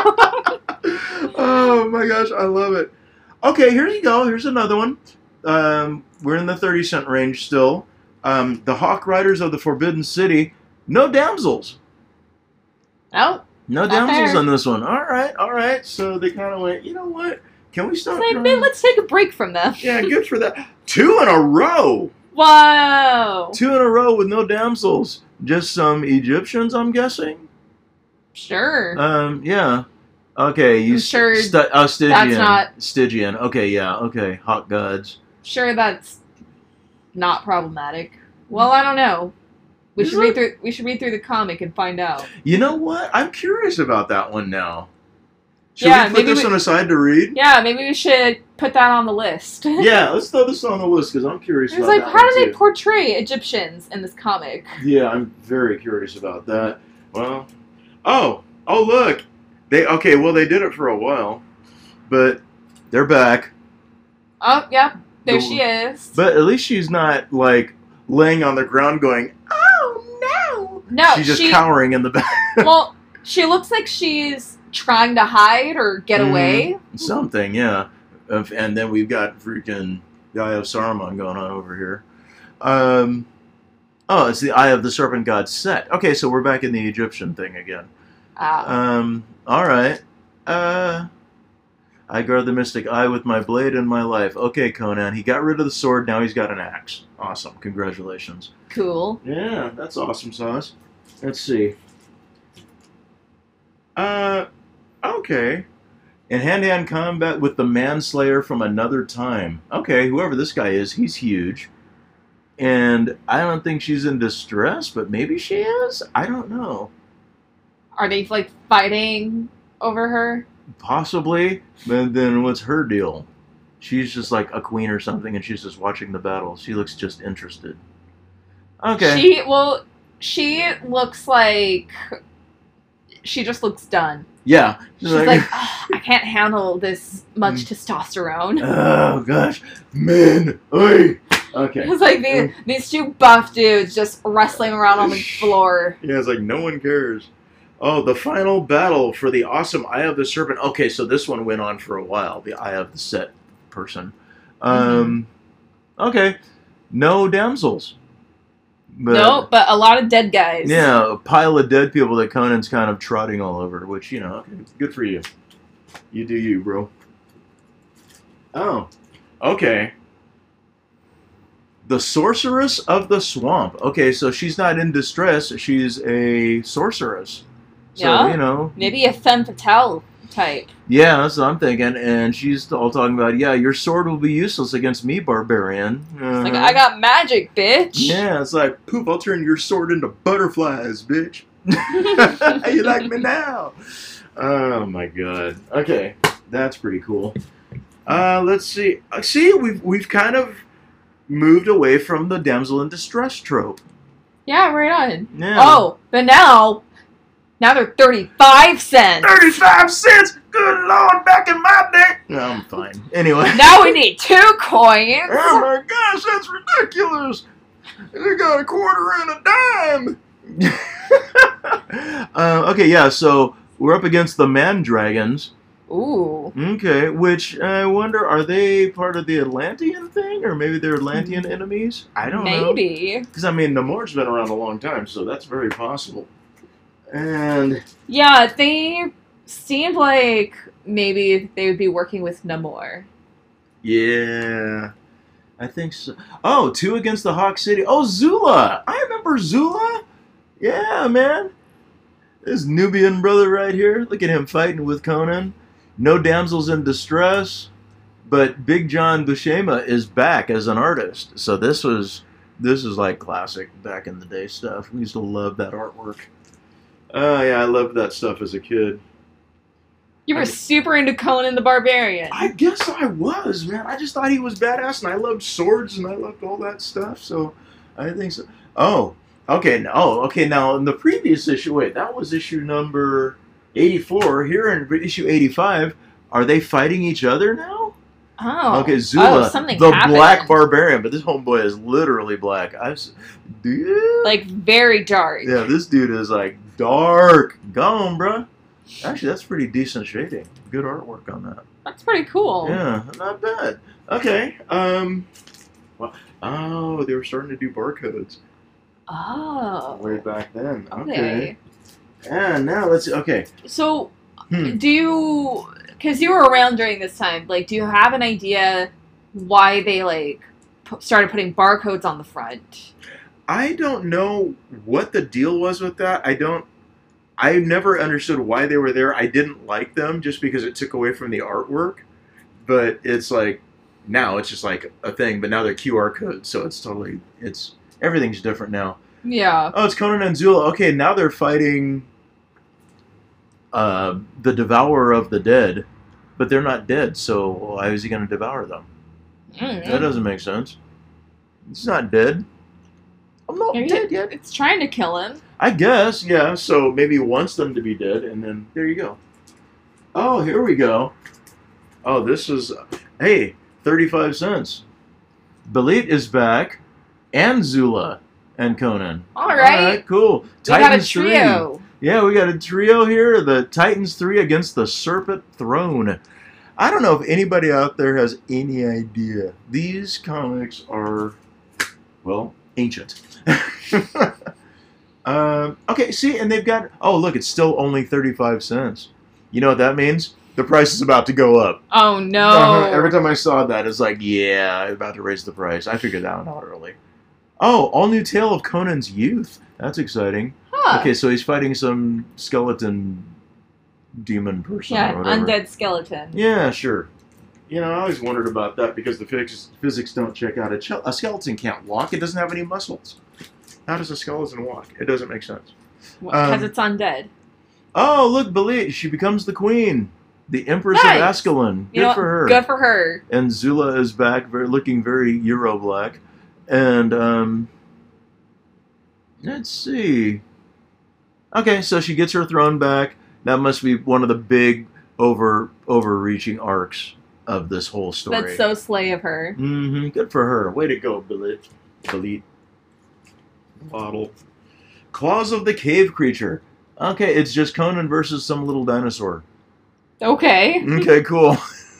Oh my gosh, I love it. Okay, here you go. Here's another one. Um, we're in the thirty cent range still. Um, the Hawk Riders of the Forbidden City. No damsels. Oh, No Not damsels fair. on this one. All right, all right. So they kind of went, you know what? Can we stop? like, trying- man, let's take a break from them. Yeah, good for that. Two in a row. Whoa! Two in a row with no damsels. Just some Egyptians, I'm guessing. Sure. Um, yeah. Okay, you I'm sure stu- uh, Stygian. that's not- Stygian. Okay, yeah. Okay, hot gods. Sure, that's not problematic. Well, I don't know. We Is should read it? through. We should read through the comic and find out. You know what? I'm curious about that one now. Should Yeah, we put maybe this we- on a side to read? Yeah, maybe we should put that on the list. Yeah, let's throw this on the list because I'm curious It's about like, that how one do they too. portray Egyptians in this comic? Yeah, I'm very curious about that. Well, oh, oh look, they okay. Well, they did it for a while, but they're back. Oh, yeah, there The- she is. But at least she's not like laying on the ground going, "Oh no!" no, she's just she. cowering in the back. Well, she looks like she's trying to hide or get Mhm. away. Something, yeah. Of- And then we've got freaking the Eye of Saruman going on over here. Um, oh, it's the Eye of the Serpent God Set. Okay, so we're back in the Egyptian thing again. Uh, Um, all right. Uh, I guard the mystic eye with my blade and my life. Okay, Conan. He got rid of the sword. Now he's got an axe. Awesome. Congratulations. cool. Yeah, that's awesome sauce. Let's see. Uh, okay. In hand-to-hand combat with the Manslayer from another time. Okay, whoever this guy is, he's huge. And I don't think she's in distress, but maybe she is? I don't know. Are they like fighting over her? Possibly, but then what's her deal? She's just like a queen or something, and she's just watching the battle. She looks just interested. Okay. She well, she looks like she just looks done. yeah. She's like, "Ugh, I can't handle this much testosterone. oh gosh, men. Oi. Okay. It's like these, these two buff dudes just wrestling around on the floor. Yeah, it's like no one cares. Oh, the final battle for the awesome Eye of the Serpent. Okay, so this one went on for a while. The Eye of the Set person. Um, okay, no damsels. But, No, but a lot of dead guys. Yeah, a pile of dead people that Conan's kind of trotting all over, which, you know, good for you. You do you, bro. Oh, okay. The Sorceress of the Swamp. Okay, so she's not in distress. She's a sorceress. So, Yeah? you know. Maybe a femme fatale type. Yeah, that's what I'm thinking. And she's all talking about, yeah, your sword will be useless against me, barbarian. Uh-huh. Like, I got magic, bitch. Yeah, it's like, poof, I'll turn your sword into butterflies, bitch. You like me now? Oh my god. Okay, that's pretty cool. Uh, let's see. Uh, see, we've we've kind of moved away from the damsel in distress trope. Yeah, right on. Yeah. Oh, but now, now they're thirty-five cents. thirty-five cents? Good lord, back in my day. No, I'm fine. Anyway. Now we need two coins. Oh my gosh, that's ridiculous. They got a quarter and a dime. uh, okay, yeah, so we're up against the Mandragons. Ooh. Okay, which I wonder, are they part of the Atlantean thing? Or maybe they're Atlantean enemies? I don't know. Maybe. Because, I mean, Namor's been around a long time, so that's very possible. And, Yeah, they seemed like maybe they would be working with Namor. yeah, I think so. Oh, two against the Hawk City. Oh, Zula! I remember Zula! Yeah, man. This Nubian brother right here. Look at him fighting with Conan. No damsels in distress. But Big John Buscema is back as an artist. So this was, this is like classic back in the day stuff. We used to love that artwork. Oh, yeah, I loved that stuff as a kid. You were I- super into Conan the Barbarian. I guess I was, man. I just thought he was badass, and I loved swords, and I loved all that stuff. So, I think so. Oh, okay. Oh, okay. Now, in the previous issue, wait, that was issue number eighty-four. Here in issue eighty-five, are they fighting each other now? Oh. Okay, Zula, Oh, something the happened. Black Barbarian, but this homeboy is literally black. I've, s- dude. Like, very dark. Yeah, this dude is like dark. Gone, bruh. Actually, that's pretty decent shading. Good artwork on that. That's pretty cool. Yeah, not bad. Okay. Um. Well, oh, they were starting to do barcodes Oh. way back then. Okay. Okay. And now let's see. Okay. So, Hmm. do you, because you were around during this time, like, do you have an idea why they, like, pu- started putting barcodes on the front? I don't know what the deal was with that. I don't. I never understood why they were there. I didn't like them just because it took away from the artwork. But it's like now it's just like a thing. But now they're Q R codes, so it's totally it's everything's different now. Yeah. Oh, it's Conan and Zula. Okay, now they're fighting uh, the Devourer of the Dead, but they're not dead. So why is he going to devour them? Mm. That doesn't make sense. He's not dead. I'm not Maybe dead yet. It's trying to kill him. I guess, yeah. So maybe he wants them to be dead, and then there you go. Oh, here we go. Oh, this is, hey, thirty-five cents. Belit is back, and Zula and Conan. All right. cool. We got a Titans trio. three. Yeah, we got a trio here. The Titans three against the Serpent Throne. I don't know if anybody out there has any idea. These comics are, well, ancient. um, okay, see, and they've got, oh, look, it's still only thirty-five cents. You know what that means? The price is about to go up. Oh, no. Uh-huh. Every time I saw that, it's like, yeah, I'm about to raise the price. I figured that one out early. Oh, all new tale of Conan's youth. That's exciting. Huh. Okay, so he's fighting some skeleton demon person Yeah, or whatever. undead skeleton. Yeah, sure. You know, I always wondered about that because the physics, physics don't check out. A, ch- a skeleton can't walk. It doesn't have any muscles. How does a skeleton walk? It doesn't make sense. Because Um, it's undead. Oh, look, Belit. She becomes the queen. The Empress Nice. of Ascalon. Good You know, for her. Good for her. And Zula is back, very, looking very Euro black. And, um, let's see. Okay, so she gets her throne back. That must be one of the big, over overreaching arcs of this whole story. That's so slay of her. Mm-hmm. Good for her. Way to go, Belit. Belit. Bottle. Claws of the Cave Creature. Okay, it's just Conan versus some little dinosaur. Okay. Okay, cool.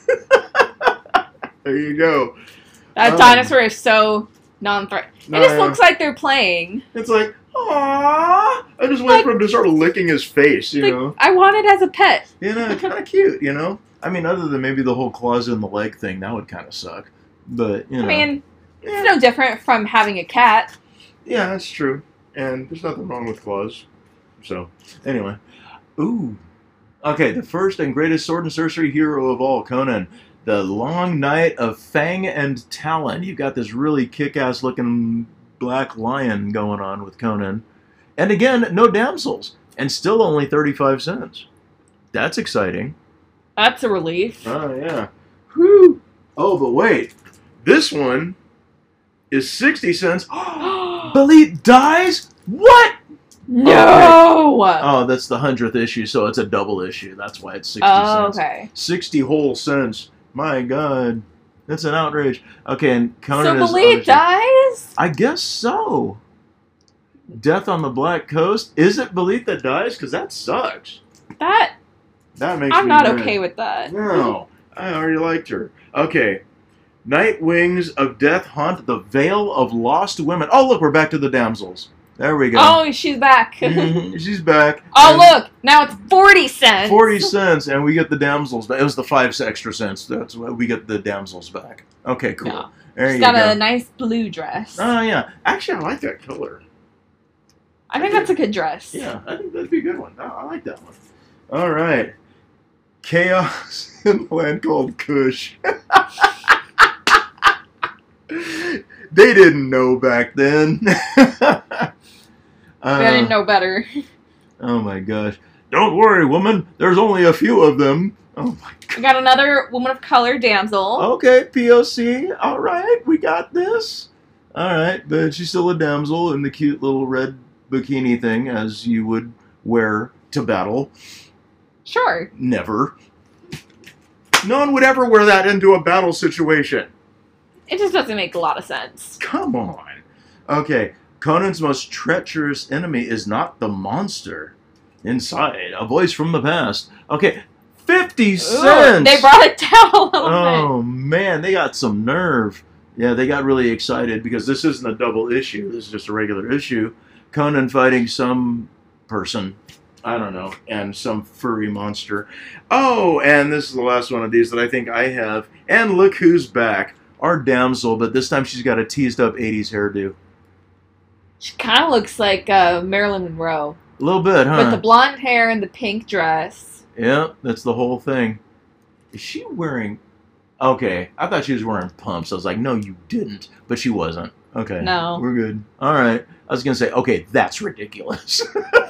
There you go. That Um, dinosaur is so non-threatening. No, It just yeah. looks like they're playing. It's like, aww. I just wait Like- for him to start licking his face, you Like, know? I want it as a pet. You know, kind of cute, you know? I mean, other than maybe the whole claws in the leg thing, that would kind of suck. But, you know. I mean, yeah. it's no different from having a cat. Yeah, that's true. And there's nothing wrong with claws. So, anyway. Ooh. Okay, the first and greatest sword and sorcery hero of all, Conan. The Long Night of Fang and Talon. You've got this really kick-ass looking black lion going on with Conan. And again, no damsels. And still only thirty-five cents. That's exciting. That's a relief. Oh, yeah. Whew. Oh, but wait. This one is sixty cents. Belit dies? What? No! Oh, that's the hundredth issue, so it's a double issue. That's why it's sixty Oh, cents. okay. sixty whole cents. My God. That's an outrage. Okay, and So Conan is... Belit dies? I guess so. Death on the Black Coast. Is it Belit that dies? Because that sucks. That, That makes I'm me not mad. okay with that. No, I already liked her. Okay. Night Wings of Death haunt the Vale of Lost Women. Oh, look, we're back to the damsels. There we go. Oh, she's back. Mhm, she's back. Oh, And look! Now it's forty cents! forty cents, and we get the damsels back. It was the five extra cents. That's why we get the damsels back. Okay, cool. No. There She's you got go. a nice blue dress. Oh, yeah. Actually, I like that color. I think that's a good dress. Yeah, I think that'd be a good one. Oh, I like that one. All right. Chaos in the land called Kush. They didn't know back then. I didn't Uh, know better. oh my gosh. Don't worry, woman. There's only a few of them. Oh my We got another woman of color damsel. Okay, P O C. All right, we got this. All right, but she's still a damsel in the cute little red bikini thing, as you would wear to battle. Sure. Never. No one would ever wear that into a battle situation. It just doesn't make a lot of sense. Come on. Okay, Conan's most treacherous enemy is not the monster. Inside, a voice from the past. Okay, fifty cents! Ooh, they brought it down a little Oh, bit. man, they got some nerve. Yeah, they got really excited because this isn't a double issue. This is just a regular issue. Conan fighting some person. I don't know. And some furry monster. Oh, and this is the last one of these that I think I have. And look who's back. Our damsel, but this time she's got a teased up eighties hairdo. She kind of looks like uh, Marilyn Monroe. A little bit, huh? With the blonde hair and the pink dress. Yeah, that's the whole thing. Is she wearing... Okay, I thought she was wearing pumps. I was like, no, you didn't. But she wasn't. Okay. No. We're good. All right. I was going to say, okay, that's ridiculous.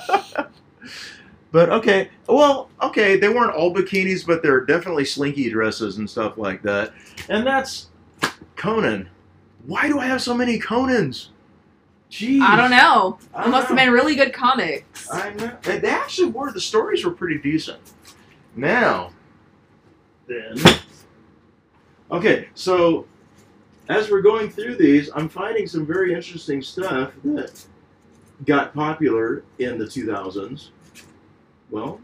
But, okay. Well, okay, they weren't all bikinis, but they're definitely slinky dresses and stuff like that. And that's Conan. Why do I have so many Conans? Jeez. I don't know. I It don't must have know. been really good comics. I know. They they actually were. The stories were pretty decent. Now, then. Okay, so as we're going through these, I'm finding some very interesting stuff that got popular in the two thousands. Well,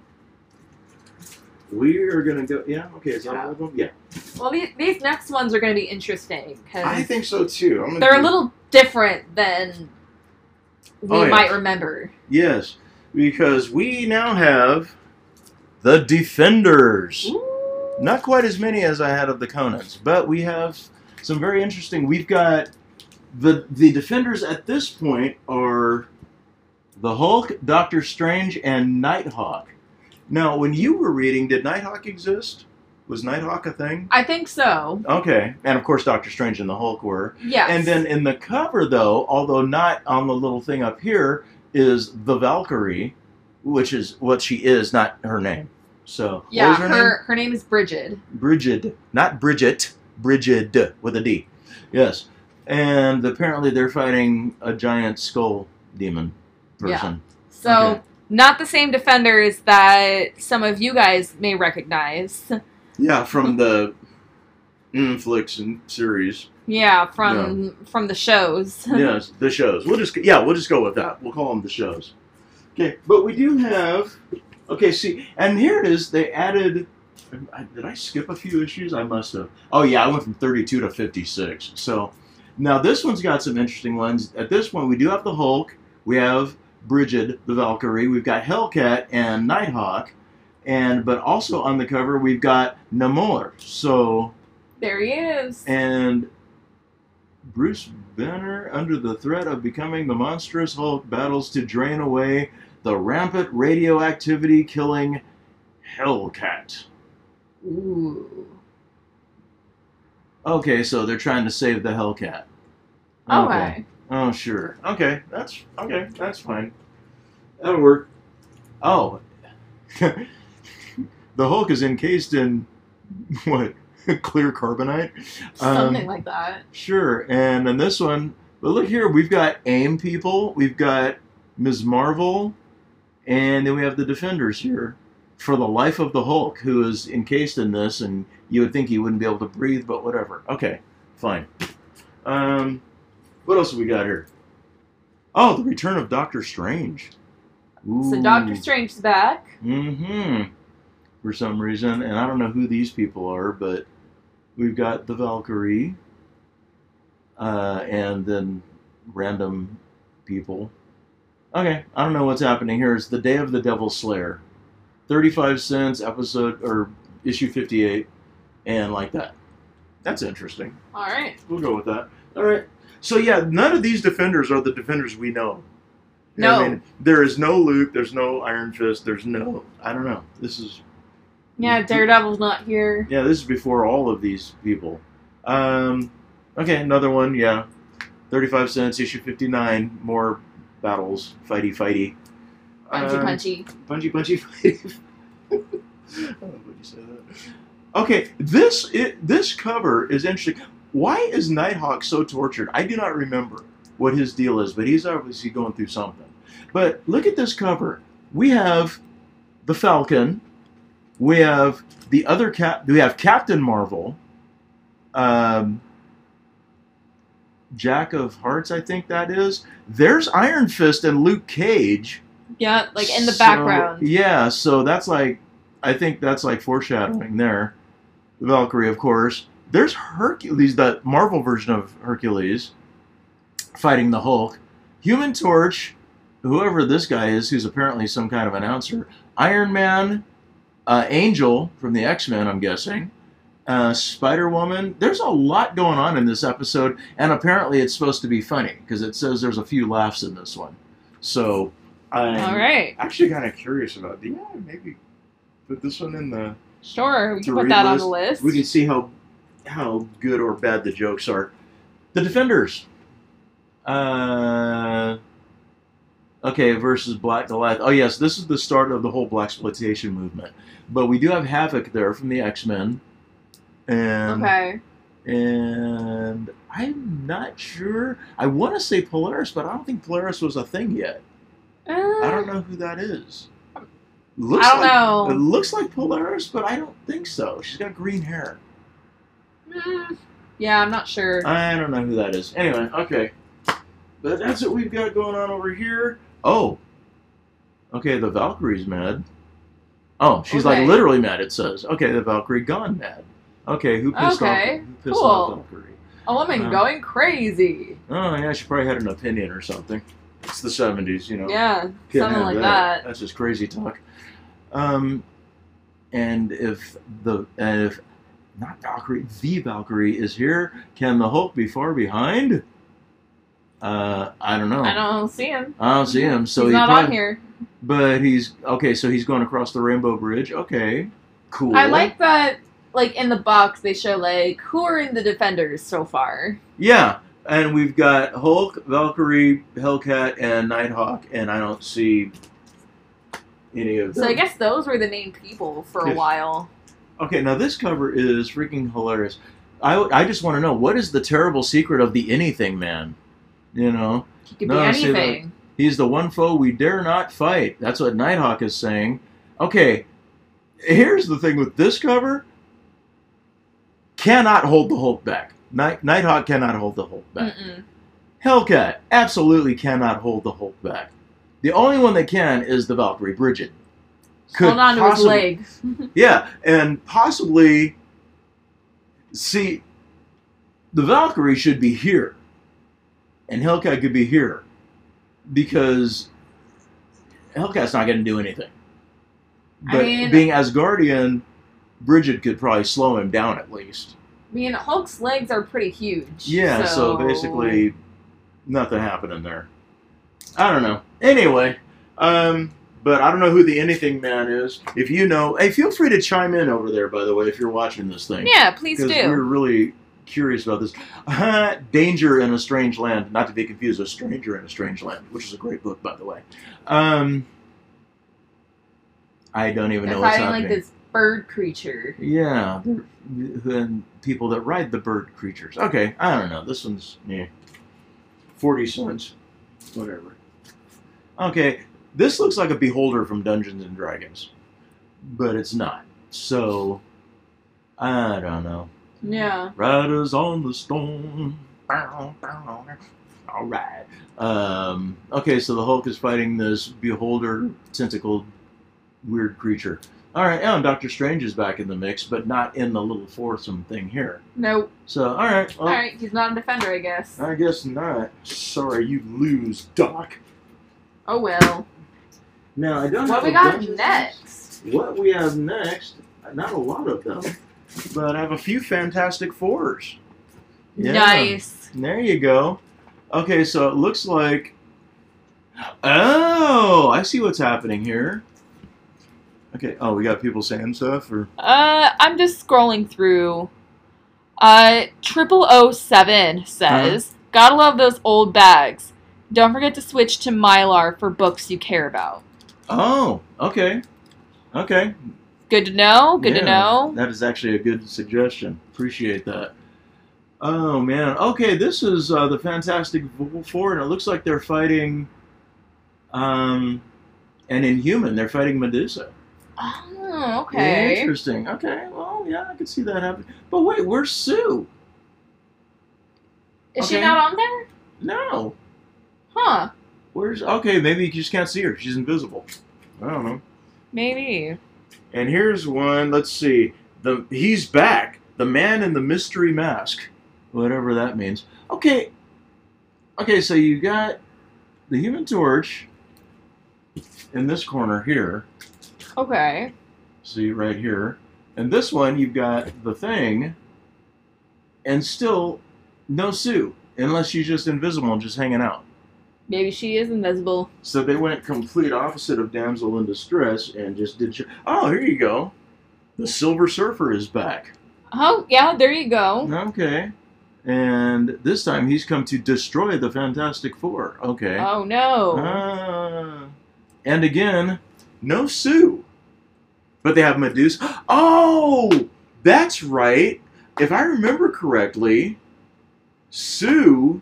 we are going to go. Yeah, okay, is that all of them? Yeah. Well, these, these next ones are going to be interesting. Cause I think so too. I'm gonna they're do- a little different than we Oh, yeah. might remember. Yes, because we now have the Defenders. Ooh. Not quite as many as I had of the Conans, but we have some very interesting. We've got the the Defenders at this point are the Hulk, Doctor Strange, and Nighthawk. Now, when you were reading, did Nighthawk exist? Was Nighthawk a thing? I think so. Okay, and of course Doctor Strange and the Hulk were. Yes. And then in the cover, though, although not on the little thing up here, is the Valkyrie, which is what she is, not her name. So, yeah, what was her, her name? her name is Bridget. Bridget, not Bridget, Bridget with a D. Yes, and apparently they're fighting a giant skull demon person. So, Okay. not the same Defenders that some of you guys may recognize. Yeah, from the Netflix and series. Yeah, from from the shows. Yes, the shows. We'll just yeah, we'll just go with that. We'll call them the shows. Okay, but we do have. Okay, see, and here it is. They added. Did I skip a few issues? I must have. Oh yeah, I went from thirty-two to fifty-six. So now this one's got some interesting ones. At this point, we do have the Hulk. We have Bridget, the Valkyrie. We've got Hellcat and Nighthawk, and but also on the cover we've got Namor. So There he is. and Bruce Banner, under the threat of becoming the monstrous Hulk, battles to drain away the rampant radioactivity killing Hellcat. Ooh. Okay, so they're trying to save the Hellcat. Okay. Oh, sure. Okay, that's okay. That's fine. That'll work. Oh, the Hulk is encased in what? Clear carbonite. Something Um, like that. Sure. And in this one, but look here, we've got AIM people, we've got Miz Marvel, and then we have the Defenders here for the life of the Hulk, who is encased in this, and you would think he wouldn't be able to breathe, but whatever. Okay, fine. Um, what else have we got here? Oh, the return of Doctor Strange. So Doctor Strange's back. Mm-hmm. For some reason, and I don't know who these people are, but we've got the Valkyrie, uh, and then random people. Okay, I don't know what's happening here. It's the Day of the Devil Slayer, thirty-five cents, episode or issue fifty-eight, and like that. That's interesting. All right. We'll go with that. All right. So yeah, none of these Defenders are the Defenders we know. No. I mean, there is no Luke. There's no Iron Fist. There's no. I don't know. This is. Yeah, Daredevil's not here. Yeah, this is before all of these people. Um, okay, another one. Yeah, thirty-five cents. Issue fifty-nine. More battles. Fighty, fighty. Punchy, Um, punchy. Punchy, punchy, fighty. I don't know what you say that. Okay, this it, this cover is interesting. Why is Nighthawk so tortured? I do not remember what his deal is, but he's obviously going through something. But look at this cover. We have the Falcon, We have the other cap. We have Captain Marvel. Um, Jack of Hearts, I think that is. There's Iron Fist and Luke Cage. Yeah, like in the So, background. Yeah, so that's like, I think that's like foreshadowing there. Valkyrie, of course. There's Hercules, the Marvel version of Hercules, fighting the Hulk. Human Torch, whoever this guy is, who's apparently some kind of announcer. Iron Man, uh, Angel from the X-Men, I'm guessing. Uh, Spider-Woman. There's a lot going on in this episode, and apparently it's supposed to be funny, because it says there's a few laughs in this one. So, I'm All right. actually kind of curious about, yeah, maybe put this one in the... Sure, we can to put that read on the list. We can see how how good or bad the jokes are. The Defenders. Uh, okay, versus Black Goliath. Oh yes, this is the start of the whole blaxploitation movement. But we do have Havoc there from the X-Men. And, Okay. And I'm not sure. I want to say Polaris, but I don't think Polaris was a thing yet. Uh, I don't know who that is. Looks I don't like, know. It looks like Polaris, but I don't think so. She's got green hair. Mm, yeah, I'm not sure. I don't know who that is. Anyway, okay. But that's what we've got going on over here. Oh. Okay, the Valkyrie's mad. Oh, she's Okay. like literally mad, it says. Okay, the Valkyrie gone mad. Okay, who pissed Okay, off, who pissed cool. off Valkyrie? A woman Uh, going crazy. Oh, yeah, she probably had an opinion or something. It's the seventies, you know. Yeah, Can't something have like that. That's just crazy talk. Um, and if the and if not Valkyrie, the Valkyrie is here, can the Hulk be far behind? Uh, I don't know. I don't see him. I don't see him. So He's he not probably, on here. But he's okay. So he's going across the Rainbow Bridge. Okay, cool. I like that. Like in the box, they show like who are in the Defenders so far. Yeah, and we've got Hulk, Valkyrie, Hellcat, and Nighthawk, and I don't see any of them. So I guess those were the main people for a Yes. while. Okay, now this cover is freaking hilarious. I, I just want to know, what is the terrible secret of the Anything Man? You know? He could No, be see that- anything. He's the one foe we dare not fight. That's what Nighthawk is saying. Okay, here's the thing with this cover. Cannot hold the Hulk back. Night, Nighthawk cannot hold the Hulk back. Mm-mm. Hellcat absolutely cannot hold the Hulk back. The only one that can is the Valkyrie, Bridget. Hold on to his possibly- leg. Yeah, and possibly, see, the Valkyrie should be here, and Hellcat could be here, because Hellcat's not going to do anything. I But mean- being Asgardian, Bridget could probably slow him down at least. I mean, Hulk's legs are pretty huge. Yeah, so, basically, nothing happening there. I don't know. Anyway, um, but I don't know who the Anything Man is. If you know, hey, feel free to chime in over there, by the way, if you're watching this thing. Yeah, please Because do. we're really curious about this. Uh, Danger in a Strange Land, not to be confused with Stranger in a Strange Land, which is a great book, by the way. Um, I don't even They're know what's fighting happening. like this bird creature. Yeah, they're- and people that ride the bird creatures. Okay, I don't know. This one's yeah, forty cents, whatever. Okay, this looks like a beholder from Dungeons and Dragons, but it's not. So I don't know. Yeah. Riders on the storm. All right. Um, okay, so the Hulk is fighting this beholder tentacled weird creature. All right, yeah, and Doctor Strange is back in the mix, but not in the little foursome thing here. Nope. So, all right. Well, All right, he's not a defender, I guess. I guess not. Sorry, you lose, Doc. Oh well. Now, I don't What have we a got bunch of next? these. What we have next, not a lot of them, but I have a few Fantastic Fours. Yeah. Nice. There you go. Okay, so it looks like... Oh, I see what's happening here. Okay, oh, we got people saying stuff, or... Uh, I'm just scrolling through. Uh, triple O seven says, Uh-huh. "Gotta love those old bags. Don't forget to switch to Mylar for books you care about." Oh, okay. Okay. Good to know. Good to Yeah, know. That is actually a good suggestion. Appreciate that. Oh, man. Okay, this is uh, the Fantastic Four, and it looks like they're fighting um, an Inhuman. They're fighting Medusa. Oh, Oh, okay. Interesting. Okay, well, yeah, I can see that happening. But wait, where's Sue? Is Okay. she not on there? No. Huh. Where's... Okay, maybe you just can't see her. She's invisible. I don't know. Maybe. And here's one. Let's see. The He's back. The Man in the Mystery Mask. Whatever that means. Okay. Okay, so you got the Human Torch in this corner here. Okay. See, right here. And this one, you've got the Thing, and still no Sue, unless she's just invisible and just hanging out. Maybe she is invisible. So they went complete opposite of Damsel in Distress and just did... Sh oh, here you go. The Silver Surfer is back. Oh, yeah, there you go. Okay. And this time he's come to destroy the Fantastic Four. Okay. Oh, no. Ah. And again, no Sue. But they have Medusa. Oh! That's right. If I remember correctly, Sue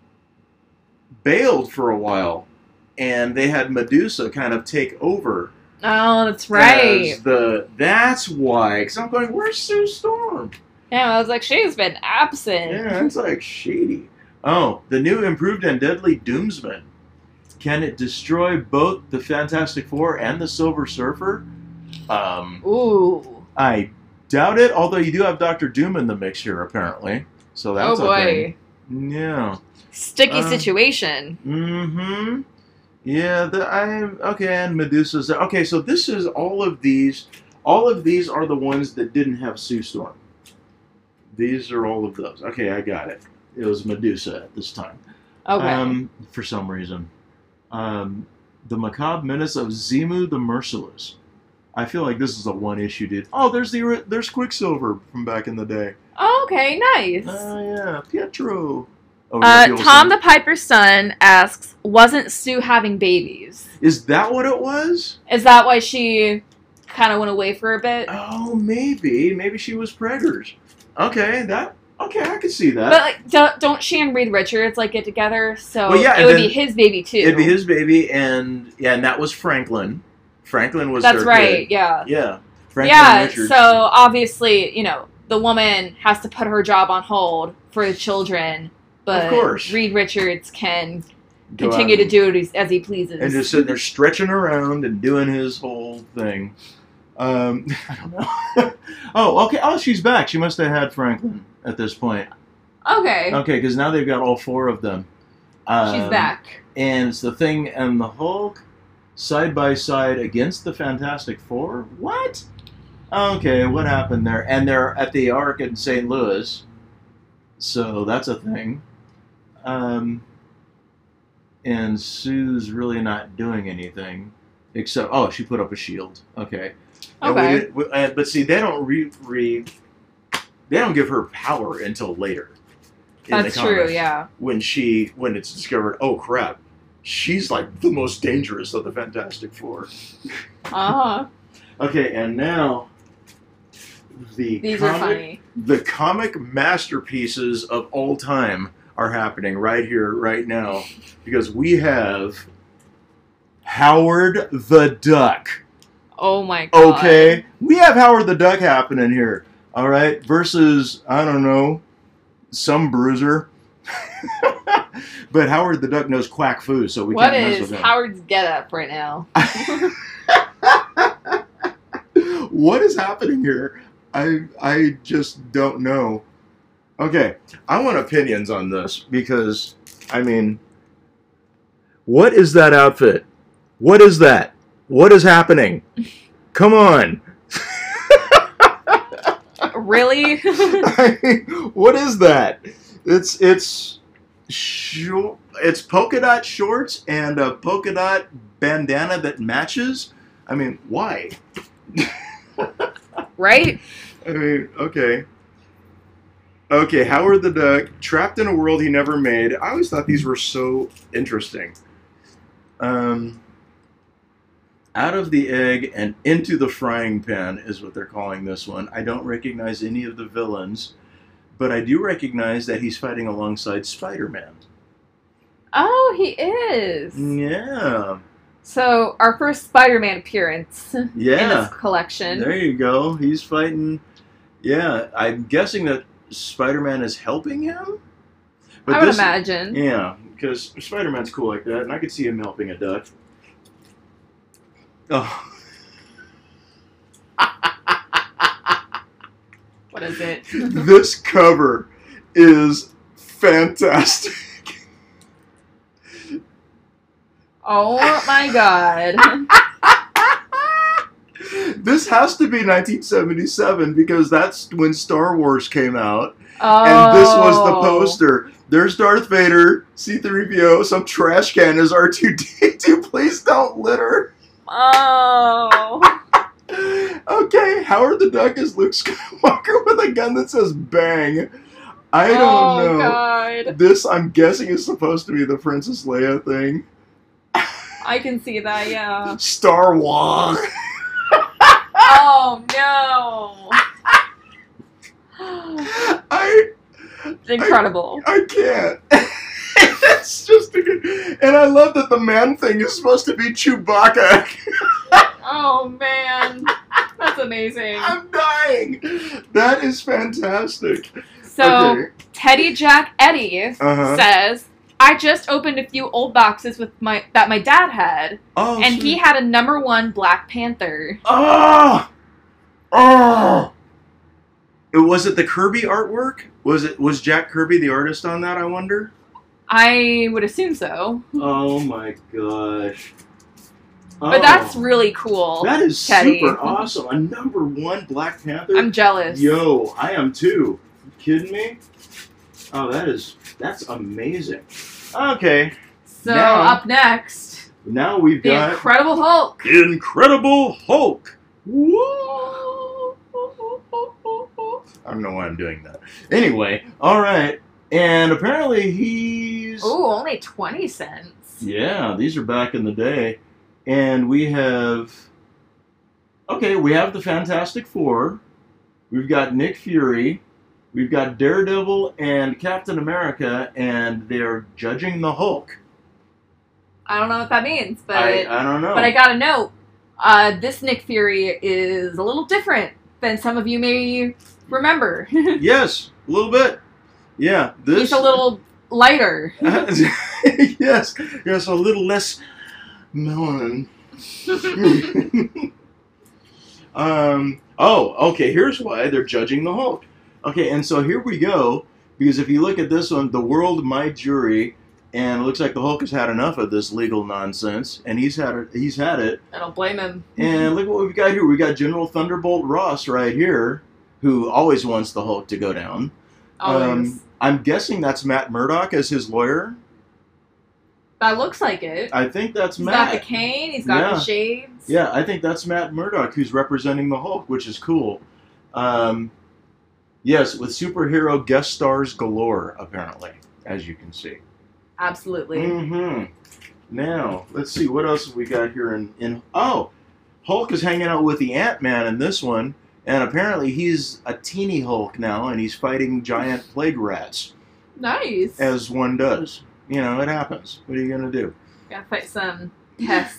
bailed for a while. And they had Medusa kind of take over. Oh, that's right. As the, that's why. Because I'm going, where's Sue Storm? Yeah, I was like, she's been absent. Yeah, that's like shady. Oh, the new improved and deadly Doomsman. Can it destroy both the Fantastic Four and the Silver Surfer? Um, Ooh. I doubt it, although you do have Doctor Doom in the mix here, apparently. So that's oh, boy. a thing. Yeah. Sticky Um, situation. Mm-hmm. Yeah, the I'm okay, and Medusa's there. Okay, so this is all of these. All of these are the ones that didn't have Sue Storm. These are all of those. Okay, I got it. It was Medusa at this time. Okay. Um, for some reason. Um, the Macabre Menace of Zemu the Merciless. I feel like this is a one-issue dude. Oh, there's the there's Quicksilver from back in the day. Oh, okay, nice. Oh, yeah. Pietro. Oh, Uh, Rick Tom Olsen. the Piper's son asks, wasn't Sue having babies? Is that what it was? Is that why she kind of went away for a bit? Oh, maybe. Maybe she was preggers. Okay, that... Okay, I could see that. But like, don't, don't she and Reed Richards like get together? So Well, yeah, it and would then be his baby too. It'd be his baby, and... Yeah, and that was Franklin. Franklin was That's their right. kid. Yeah. Yeah. Franklin Yeah. Richards. So obviously, you know, the woman has to put her job on hold for the children, but Of course. Reed Richards can Go continue out to and- do it as, as he pleases. And just sitting there stretching around and doing his whole thing. Um, I don't know. oh, okay. Oh, she's back. She must have had Franklin at this point. okay. Okay, because now they've got all four of them. Um, She's back. And it's the Thing and the Hulk side by side against the Fantastic Four. What? Okay, what happened there? And they're at the Ark in Saint Louis. So that's a thing. Um, and Sue's really not doing anything. Except, oh, she put up a shield. Okay. And we Okay. did- we- uh, but see, they don't re, re they don't give her power until later. in the That's true. comics. Yeah. When she when it's discovered, oh crap, she's like the most dangerous of the Fantastic Four. Uh huh. Okay, and now the These comic, are funny. the comic masterpieces of all time are happening right here, right now, because we have Howard the Duck. Oh my god. Okay, we have Howard the Duck happening here. All right, versus I don't know, some bruiser. But Howard the Duck knows quack foo, so we What can't mess is with him. Howard's getup right now? What is happening here? I I just don't know. Okay, I want opinions on this because I mean, what is that outfit? What is that? What is happening? Come on. Really? I mean, what is that? It's it's short, it's polka dot shorts and a polka dot bandana that matches. I mean, why? Right? I mean, okay. Okay, Howard the Duck, trapped in a world he never made. I always thought these were so interesting. Um, out of the egg and into the frying pan is what they're calling this one. I don't recognize any of the villains, but I do recognize that he's fighting alongside Spider-Man. Oh, he is. Yeah. So, our first Spider-Man appearance in Yeah. this collection. There you go. He's fighting. Yeah, I'm guessing that Spider-Man is helping him. I would imagine. Yeah, because Spider-Man's cool like that, and I could see him helping a duck. Oh. What is it? This cover is fantastic. Oh my god. This has to be nineteen seventy-seven because that's when Star Wars came out. Oh. And this was the poster. There's Darth Vader, C three P O, some trash can is R two D two. Please don't litter. Oh. Okay, Howard the Duck is Luke Skywalker with a gun that says bang. I don't oh, know. God. This, I'm guessing, is supposed to be the Princess Leia thing. I can see that, yeah. Star Wars. Oh, no. I... Incredible. I, I can't. It's just a good... And I love that the man thing is supposed to be Chewbacca. Oh, man. That's amazing. I'm dying. That is fantastic. So, Okay. Teddy Jack Eddie Uh-huh. says, I just opened a few old boxes with my that my dad had, Oh, and he sweet. had a number one Black Panther. Oh! Oh! It, was it the Kirby artwork? Was it was Jack Kirby the artist on that, I wonder? I would assume so. Oh my gosh. But Oh. that's really cool. That is Teddy. super awesome. A number one Black Panther? I'm jealous. Yo, I am too. You kidding me? Oh, that is that's amazing. Okay. So Now- up next, Now we've the got Incredible Hulk. Incredible Hulk. Whoa! I don't know why I'm doing that. Anyway, all right. And apparently he's... Ooh, only twenty cents. Yeah, these are back in the day. And we have... Okay, we have the Fantastic Four. We've got Nick Fury. We've got Daredevil and Captain America, and they're judging the Hulk. I don't know what that means, but I, I don't know. but I got to note, uh, this Nick Fury is a little different than some of you may remember. Yes, a little bit. Yeah, this... He's a little lighter. yes, yes, a little less melanin. um. Oh, okay. Here's why they're judging the Hulk. Okay, and so here we go. Because if you look at this one, the world, my jury, and it looks like the Hulk has had enough of this legal nonsense, and he's had it. He's had it. I don't blame him. And look what we've got here. We got General Thunderbolt Ross right here, who always wants the Hulk to go down. Always. Um, I'm guessing that's Matt Murdock as his lawyer. That looks like it. I think that's He's Matt. got the cane. He's got Yeah. the shades. Yeah, I think that's Matt Murdock who's representing the Hulk, which is cool. Um, yes, with superhero guest stars galore, apparently, as you can see. Absolutely. Mm-hmm. Now, let's see, what else have we got here in... in oh, Hulk is hanging out with the Ant-Man in this one, and apparently he's a teeny Hulk now, and he's fighting giant plague rats, Nice. as one does. You know, it happens. What are you going to do? Gotta fight some pests.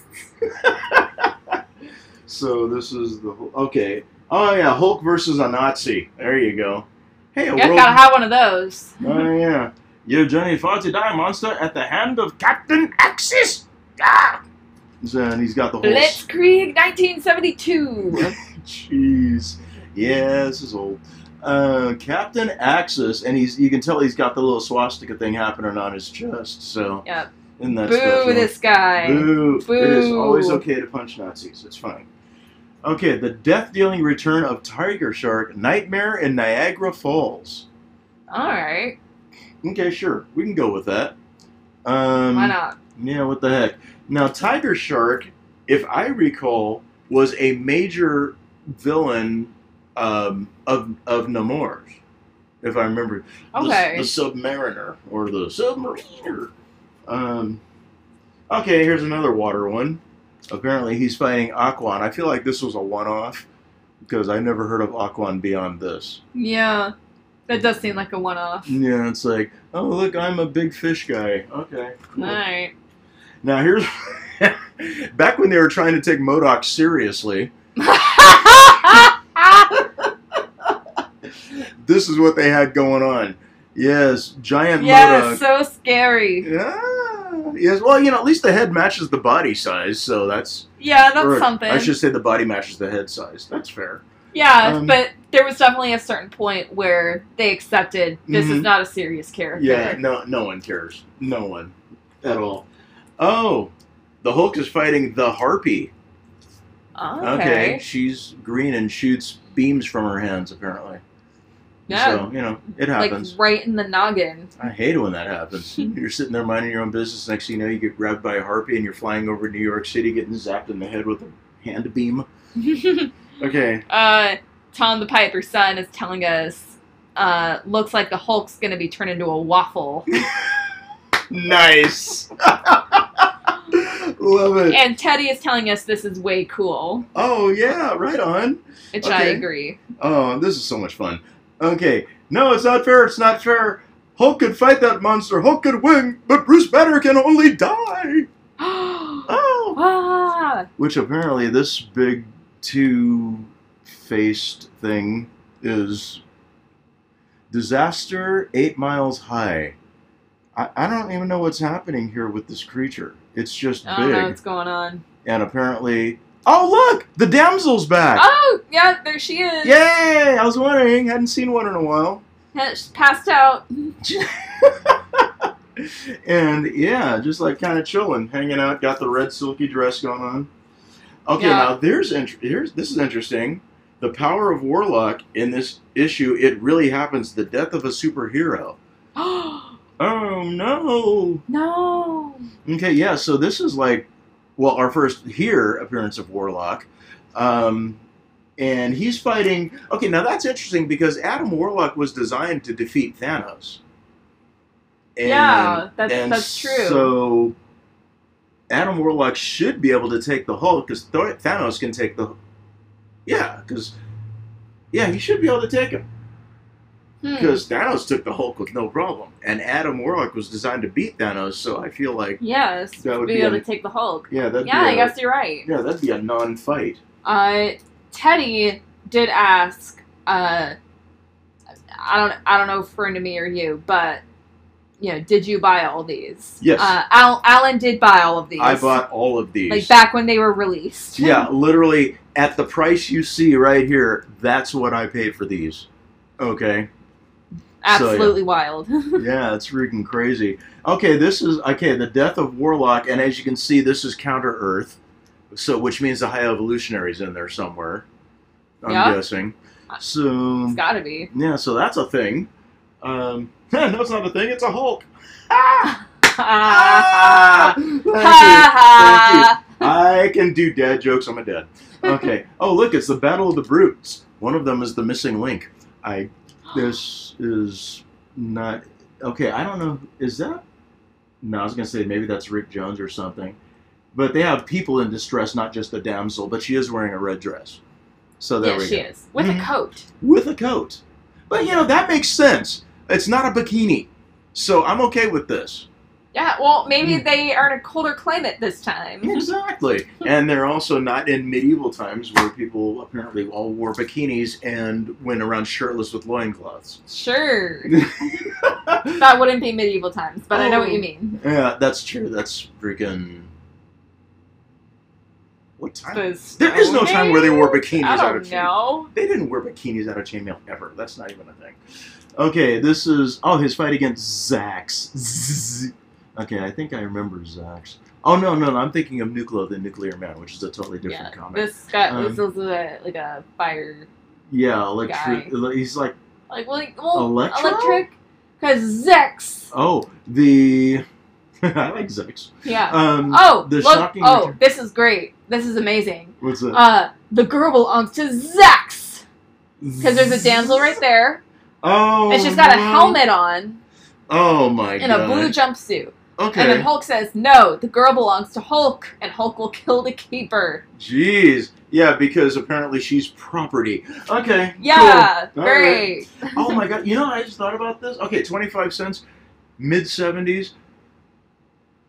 So this is the okay. Oh yeah, Hulk versus a Nazi. There you go. Hey, a Yeah, world. gotta have one of those. Oh yeah, your journey fought to die, monster, at the hand of Captain Axis. Ah! So, and he's got the whole. Blitzkrieg nineteen seventy-two. Jeez. Yeah, this is old. Uh, Captain Axis, and he's you can tell he's got the little swastika thing happening on his chest. So Yep. isn't that Boo special? this guy. Boo. It is Boo. always okay to punch Nazis. It's fine. Okay, the death-dealing return of Tiger Shark, Nightmare in Niagara Falls. Alright. Okay, sure. We can go with that. Um, Why not? Yeah, what the heck. Now, Tiger Shark, if I recall, was a major villain um, of, of Namor's, if I remember. Okay. The, the Submariner, or the Submariner. Um, okay, here's another water one. Apparently he's fighting Aquan. I feel like this was a one-off, because I never heard of Aquan beyond this. Yeah. That does seem like a one-off. Yeah, it's like, oh, look, I'm a big fish guy. Okay, cool. Alright. Now, here's Back when they were trying to take MODOK seriously, this is what they had going on. Yes, giant yeah, MODOK. so scary. Yeah. Yes. Well, you know, at least the head matches the body size, so that's. Yeah, that's or, something. I should say the body matches the head size. That's fair. Yeah, Um, but there was definitely a certain point where they accepted this Mhm. is not a serious character. Yeah. No. No one cares. No one, at all. Oh, the Hulk is fighting the Harpy. Oh, Okay. okay. She's green and shoots beams from her hands, apparently. Yeah. So, you know, it happens. Like right in the noggin. I hate it when that happens. You're sitting there minding your own business. Next thing you know, you get grabbed by a Harpy and you're flying over New York City getting zapped in the head with a hand beam. Okay. uh, Tom the Piper's son is telling us, uh, looks like the Hulk's gonna be turned into a waffle. Nice. Love it. And Teddy is telling us this is way cool, Oh, yeah, right on. which I Okay. agree. Oh, this is so much fun. Okay. No, it's not fair. It's not fair. Hulk could fight that monster. Hulk could win, but Bruce Banner can only die. Oh. ah, Which apparently this big two-faced thing is disaster eight miles high. I, I don't even know what's happening here with this creature. It's just I don't know big. what's going on. And apparently... Oh, look! The damsel's back! Oh, yeah, there she is. Yay! I was wondering. Hadn't seen one in a while. Yeah, she's passed out. And, yeah, just like kind of chilling, hanging out, got the red silky dress going on. Okay, Yeah. now there's int- here's this is interesting. The power of Warlock in this issue, it really happens. The death of a superhero. Oh no! No. Okay, yeah. So this is like, well, our first here appearance of Warlock, um, and he's fighting. Okay, now that's interesting because Adam Warlock was designed to defeat Thanos. And, Yeah, that's- and that's true. So Adam Warlock should be able to take the Hulk because Th- Thanos can take the. Yeah, because yeah, he should be able to take him. Hmm. Because Thanos took the Hulk with no problem, and Adam Warlock was designed to beat Thanos. So I feel like Yes, that would be be able a- to take the Hulk. yeah, that'd Yeah, be I a, guess you're right. yeah, that'd be a non-fight. Uh, Teddy did ask, uh, I don't, I don't know if friend to me or you, but you know, did you buy all these? Yes. Uh, Al, Alan did buy all of these. I bought all of these. like back when they were released. Yeah, literally at the price you see right here. That's what I paid for these. Okay. Absolutely wild. Yeah, it's freaking crazy. Okay, this is okay. The death of Warlock, and as you can see, this is Counter Earth, so which means the High Evolutionary's in there somewhere. I'm Yeah. guessing. So It's gotta be. yeah, so that's a thing. Um, no, it's not a thing. It's a Hulk. Ah! Ah! Thank you. Thank you. I can do dad jokes. I'm a dad. Okay. Oh, look, it's the Battle of the Brutes. One of them is the missing link. I. This is not okay. I don't know. Is that? No, I was gonna say maybe that's Rick Jones or something. But they have people in distress, not just a damsel. But she is wearing a red dress. So there Yeah, we she go. is with Mhm. a coat. With a coat. But you know that makes sense. It's not a bikini, so I'm okay with this. Yeah, well, maybe Mm. they are in a colder climate this time. Exactly. And they're also not in medieval times where people apparently all wore bikinis and went around shirtless with loincloths. Sure. That wouldn't be medieval times, but I know what you mean. Yeah, that's true. That's freaking. What time? The There is no time where they wore bikinis I out don't of chain. know. They didn't wear bikinis out of chainmail ever. That's not even a thing. Okay, this is. Oh, his fight against Zax. Zzz. Okay, I think I remember Zax. Oh, no, no, no. I'm thinking of Nuclear the Nuclear Man, which is a totally different Yeah, comic. this guy, Um, this is a, like a fire, Yeah, electric. guy. He's like. like well, like, well Electro? electric, because Zex. Oh, the. I like Zex. Yeah. Um, oh, the look! shocking Oh, return- this is great. This is amazing. What's that? Uh, the girl belongs to Zex because there's a damsel right there, Oh. and she's got a no. helmet on Oh my and god. a blue jumpsuit. Okay. And then Hulk says, "No, the girl belongs to Hulk, and Hulk will kill the keeper." Jeez. Yeah, because apparently she's property. Okay. Yeah, cool. All great. right. Oh my god. You know, I just thought about this. Okay, twenty-five cents, mid seventies.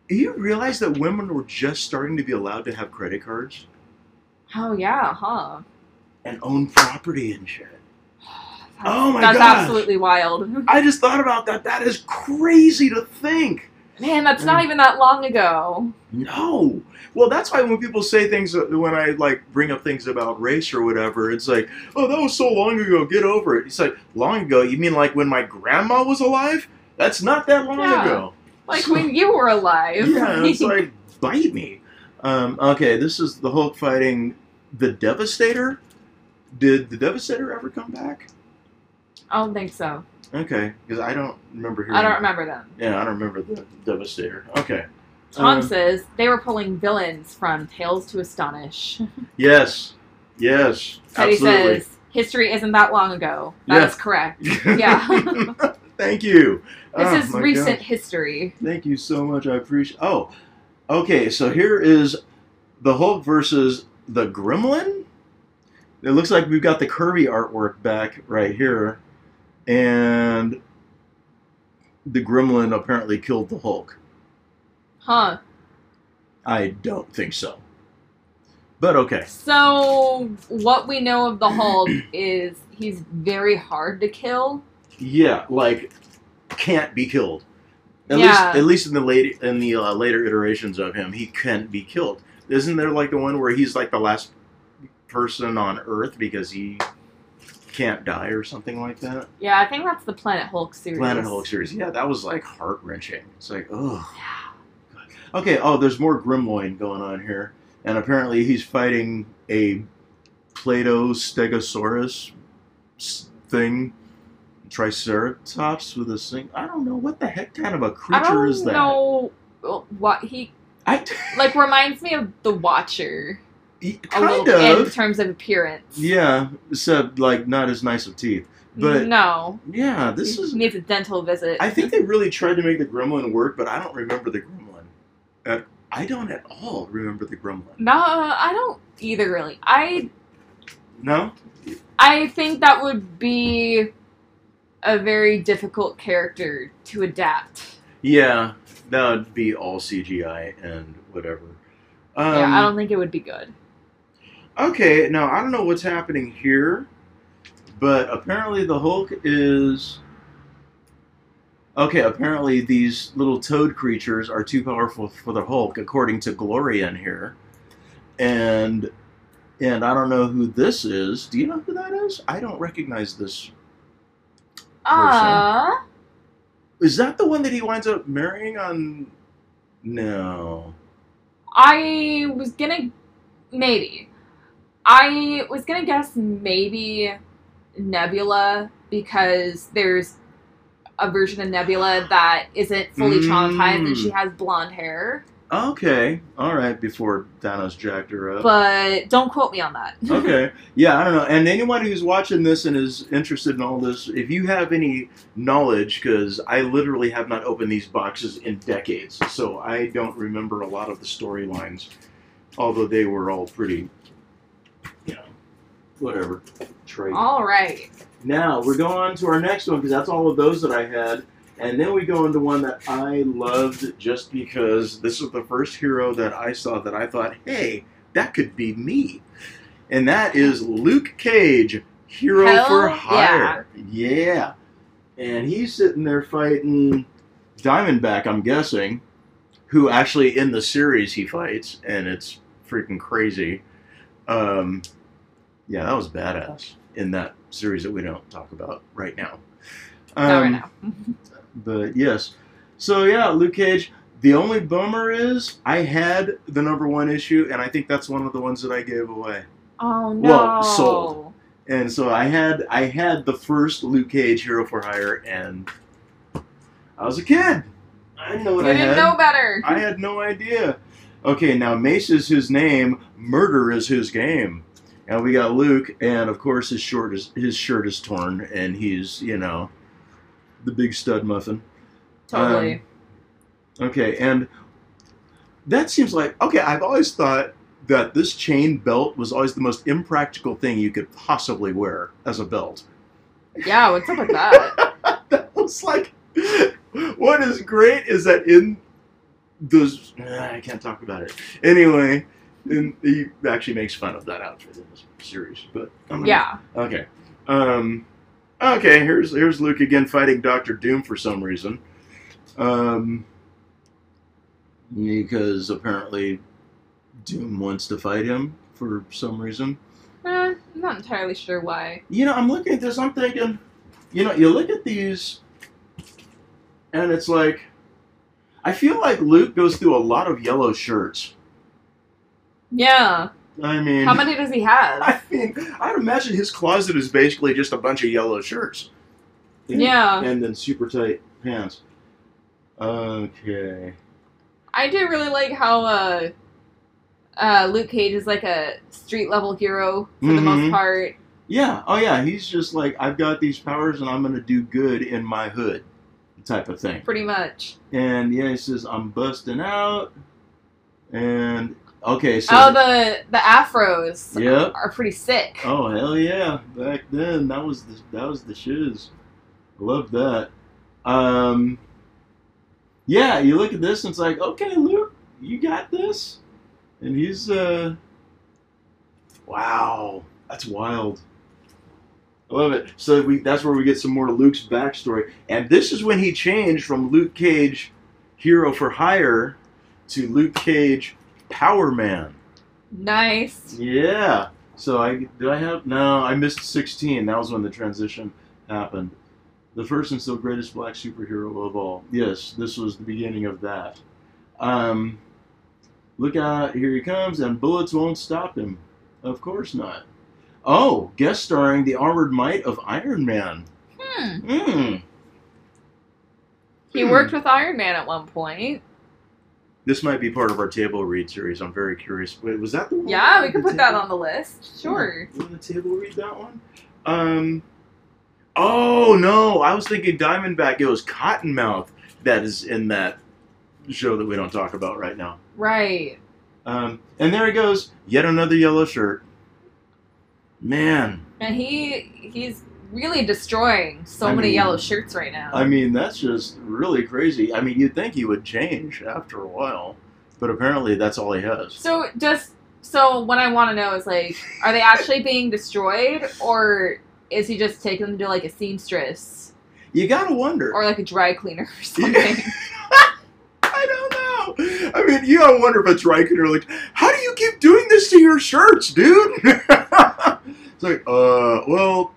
you realize that women were just starting to be allowed to have credit cards Oh yeah, huh? and own property and shit? Oh my That's gosh. absolutely wild. I just thought about that. That is crazy to think. Man, that's not even that long ago. No. Well, that's why when people say things, when I like bring up things about race or whatever, it's like, oh, that was so long ago. Get over it. It's like, long ago? You mean like when my grandma was alive? That's not that long Yeah. ago. Like So- when you were alive. Yeah, it's like, bite me. Um, okay, this is the Hulk fighting the Devastator. Did the Devastator ever come back? I don't think so. Okay, because I don't remember hearing. I don't remember them. Yeah, I don't remember the Devastator. Okay. Tom Um, says they were pulling villains from Tales to Astonish. Yes. Yes. Teddy absolutely. says history isn't that long ago. That is Yeah. correct. Yeah. Thank you. This Oh, is my recent gosh. history. Thank you so much. I appreciate. Oh, okay. So here is the Hulk versus the Gremlin. It looks like we've got the Kirby artwork back right here, and the Gremlin apparently killed the Hulk. Huh. I don't think so, but okay. So what we know of the Hulk is he's very hard to kill. Yeah, like can't be killed. At Yeah. least, at least in the late in the uh, later iterations of him, he can't be killed. Isn't there like the one where he's like the last person on Earth because he can't die or something like that? Yeah, I think that's the Planet Hulk series. Planet Hulk series. Yeah, that was like heart wrenching. It's like, oh. Okay. Oh, there's more Grimloin going on here, and apparently he's fighting a Plato Stegosaurus s- thing. Triceratops with a sing. I don't know what the heck kind of a I creature don't is that. know what he I like reminds me of the Watcher a kind little in of. terms of appearance. Yeah, except like not as nice of teeth. But no, yeah, this he is. needs a dental visit. I think they really tried to make the Gremlin work, but I don't remember the Gremlin. Uh, I don't at all remember the Gremlin. No, I don't either. Really, I No. I think that would be a very difficult character to adapt. Yeah, that would be all C G I and whatever. Um, yeah, I don't think it would be good. Okay, now I don't know what's happening here, but apparently the Hulk is. Okay, apparently these little toad creatures are too powerful for the Hulk, according to Gloria in here. And and I don't know who this is. Do you know who that is? I don't recognize this. Ah, Is that the one that he winds up marrying on? No. I was gonna maybe. I was gonna guess maybe Nebula because there's a version of Nebula that isn't fully traumatized and Mm. she has blonde hair. Okay, all right. Before Thanos jacked her up. But don't quote me on that. Okay. Yeah, I don't know. And anyone who's watching this and is interested in all this, if you have any knowledge, because I literally have not opened these boxes in decades, so I don't remember a lot of the storylines, although they were all pretty, you know, whatever, trade. All right. Now, we're going on to our next one, because that's all of those that I had. And then we go into one that I loved just because this was the first hero that I saw that I thought, hey, that could be me. And that is Luke Cage, Hero Hell for Hire. Yeah. And he's sitting there fighting Diamondback, I'm guessing, who actually in the series he fights, and it's freaking crazy. Um, yeah, that was badass in that series that we don't talk about right now. Um, Not right now. But yes. So yeah, Luke Cage. The only bummer is I had the number one issue, and I think that's one of the ones that I gave away. Oh no. Well, sold. And so I had I had the first Luke Cage Hero for Hire, and I was a kid. I didn't know what You I didn't had. know better. I had no idea. Okay, now Mace is his name. Murder is his game. And we got Luke, and of course his shirt is his shirt is torn, and he's you know the big stud muffin. Totally. Um, okay, and that seems like okay. I've always thought that this chain belt was always the most impractical thing you could possibly wear as a belt. Yeah, what's up with that? That was like, what is great is that in those uh, I can't talk about it anyway. And he actually makes fun of that outfit in this series, but I'm gonna, Yeah. okay. Um, okay, here's here's Luke again fighting Doctor Doom for some reason. Um, because apparently Doom wants to fight him for some reason. Uh, I'm not entirely sure why. You know, I'm looking at this, I'm thinking, you know, you look at these, and it's like, I feel like Luke goes through a lot of yellow shirts. Yeah. I mean... How many does he have? I mean, I'd imagine his closet is basically just a bunch of yellow shirts. And, Yeah. And then super tight pants. Okay. I do really like how uh, uh, Luke Cage is like a street level hero for the Mhm. most part. Yeah, oh yeah, he's just like, I've got these powers and I'm going to do good in my hood type of thing. Pretty much. And yeah, he says, I'm busting out. And, okay, so... Oh, the the afros Yep. are pretty sick. Oh, hell yeah. Back then, that was the, that was the shiz. Love that. Um, yeah, you look at this and it's like, okay, Luke, you got this? And he's, uh... wow. That's wild. I love it. So we, that's where we get some more of Luke's backstory. And this is when he changed from Luke Cage, Hero for Hire, to Luke Cage, Power Man. Nice. Yeah. So I did I have no, I missed sixteen. That was when the transition happened. The first and still greatest black superhero of all. Yes, this was the beginning of that. Um, look out, here he comes, and bullets won't stop him. Of course not. Oh, guest starring the armored might of Iron Man. Hmm. Hmm. He Hmm. worked with Iron Man at one point. This might be part of our table read series. I'm very curious. Wait, was that the one? Yeah, we could the put that table- on the list. Sure. You want the table read that one? Um. Oh no, I was thinking Diamondback. It was Cottonmouth that is in that show that we don't talk about right now. Right. Um, and there he goes, yet another yellow shirt. Man, And he he's really destroying so I many mean- yellow shirts right now. I mean that's just really crazy. I mean, you'd think he would change after a while, but apparently that's all he has. So just so what I want to know is like, are they actually being destroyed, or is he just taking them to like a seamstress You gotta wonder. or like a dry cleaner or something? I don't know. I mean, you gotta wonder if it's right. You're like, how do you keep doing this to your shirts, dude? It's like, uh, well,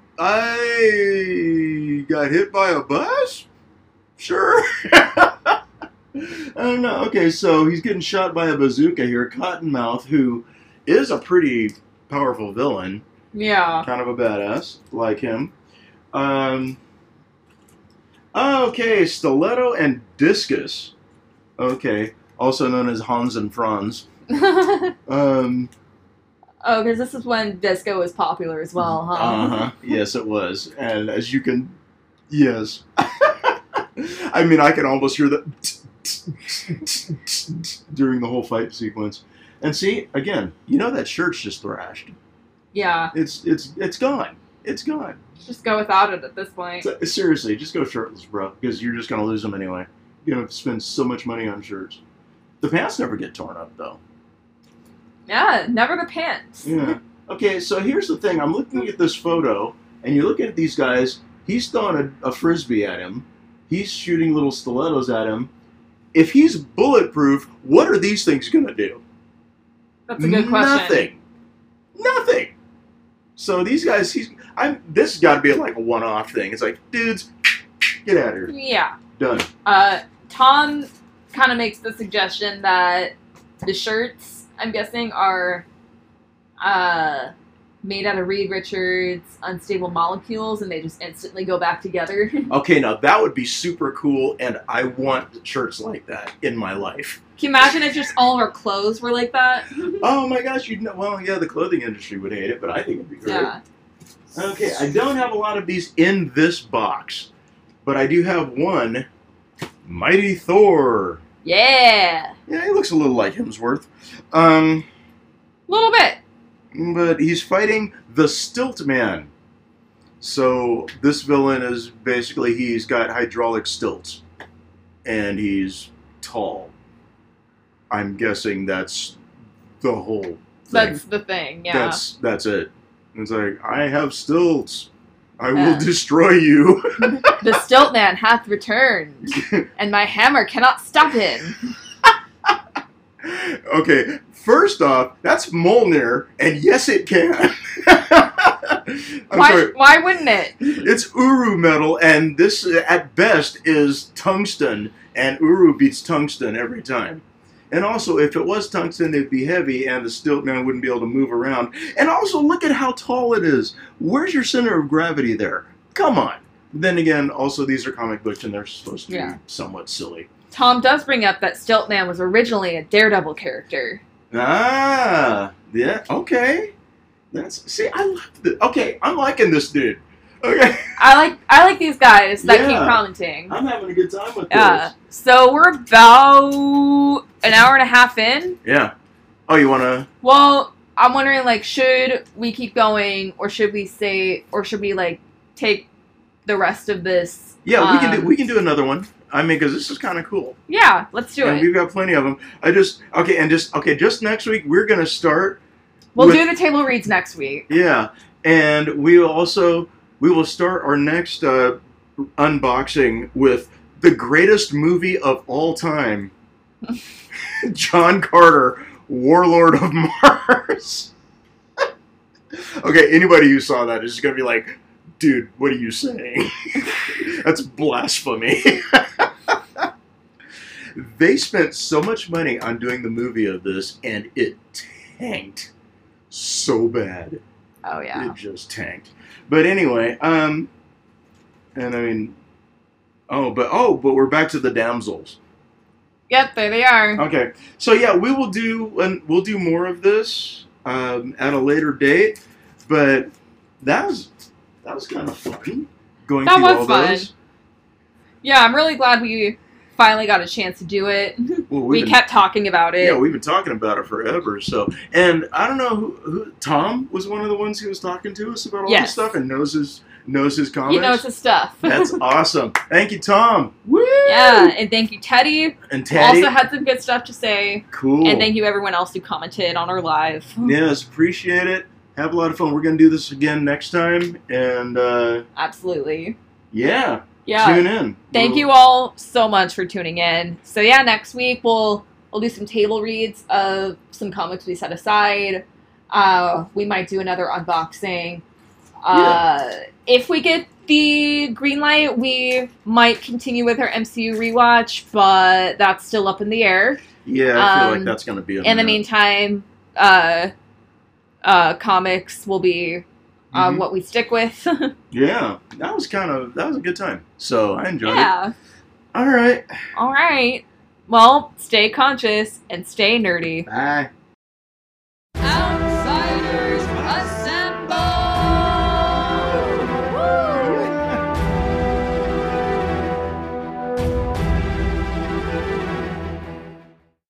I got hit by a bus? Sure. I don't know. Okay, so he's getting shot by a bazooka here. Cottonmouth, who is a pretty powerful villain, Yeah. kind of a badass, like him. Um, okay, Stiletto and Discus. Okay, also known as Hans and Franz. oh, Um, because this is when disco was popular as well, huh? uh-huh. Yes, it was. And as you can... Yes. I mean, I can almost hear the... during the whole fight sequence. And see, again, you know that shirt's just thrashed. Yeah. It's it's it's gone. It's gone. Just go without it at this point. So, seriously, just go shirtless, bro, because you're just gonna lose them anyway. You're gonna spend so much money on shirts. The pants never get torn up, though. Yeah, never the pants. Yeah. Okay, so here's the thing. I'm looking at this photo, and you're looking at these guys. He's throwing a, a frisbee at him. He's shooting little stilettos at him. If he's bulletproof, what are these things gonna do? That's a good question. Nothing. Nothing. So these guys, he's. I'm. This has got to be like a one-off thing. It's like, dudes, get out of here. Yeah. Done. Uh, Tom kind of makes the suggestion that the shirts, I'm guessing, are uh, made out of Reed Richards' unstable molecules, and they just instantly go back together. Okay, now that would be super cool, and I want shirts like that in my life. Can you imagine if just all of our clothes were like that? Oh my gosh, you'd know. Well, yeah, the clothing industry would hate it, but I think it'd be great. Yeah. Okay, I don't have a lot of these in this box, but I do have one. Mighty Thor. Yeah. Yeah, he looks a little like Hemsworth. Um, A little bit. but he's fighting the Stilt Man. So this villain is basically, he's got hydraulic stilts, and he's tall. I'm guessing that's the whole thing. That's the thing, yeah. That's that's it. It's like, I have stilts. I Yeah. will destroy you. The stilt man hath returned, and my hammer cannot stop him. Okay, first off, that's Mjolnir, and yes, it can. I'm Why, sorry. why wouldn't it? It's Uru metal, and this, uh, at best, is tungsten, and Uru beats tungsten every time. And also, if it was tungsten, it'd be heavy, and the stilt man wouldn't be able to move around. And also, look at how tall it is. Where's your center of gravity there? Come on. Then again, also, these are comic books, and they're supposed to Yeah. be somewhat silly. Tom does bring up that Stiltman was originally a Daredevil character. Ah, yeah, okay. That's see, I love this. Okay, I'm liking this dude. Okay, I like I like these guys that keep Yeah. commenting. I'm having a good time with Yeah. this. So we're about an hour and a half in. Yeah. Oh, you wanna? Well, I'm wondering, like, should we keep going, or should we say, or should we like take the rest of this? Yeah, we can do. um, We can do another one. I mean, because this is kind of cool. Yeah, let's do and it. we've got plenty of them. I just okay, and just okay, just next week we're gonna start. We'll with- do the table reads next week. Yeah, and we will also we will start our next uh, unboxing with the greatest movie of all time, John Carter, Warlord of Mars. Okay, anybody who saw that is gonna be like, dude, what are you saying? That's blasphemy. They spent so much money on doing the movie of this, and it tanked so bad. Oh yeah. It just tanked. But anyway, um, and I mean, oh, but oh, but we're back to the damsels. Yep, there they are. Okay, so yeah, we will do, and we'll do more of this um, at a later date. But that was that was kind of fun going That through was all fun. those. Yeah, I'm really glad we finally got a chance to do it. Well, We we've been- kept talking about it. Yeah, we've been talking about it forever. So, and I don't know who, who Tom was one of the ones who was talking to us about all Yes. this stuff and knows his knows his comments. He knows his stuff. That's awesome. Thank you, Tom. Woo! Yeah, and thank you, Teddy. And Teddy. Also had some good stuff to say. Cool. And thank you, everyone else who commented on our live. Yes, appreciate it. Have a lot of fun. We're gonna do this again next time, and uh, Absolutely. yeah, Yeah. tune in. Thank We'll- you all so much for tuning in. So yeah, next week we'll we'll do some table reads of some comics we set aside. Uh, we might do another unboxing. Uh, If we get the green light, we might continue with our M C U rewatch, but that's still up in the air. Yeah, I feel like um, that's gonna be. A In the meantime, uh, uh, comics will be uh, Mhm. what we stick with. Yeah, that was kind of that was a good time. So I enjoyed it. Yeah. All right. All right. Well, stay conscious and stay nerdy. Bye.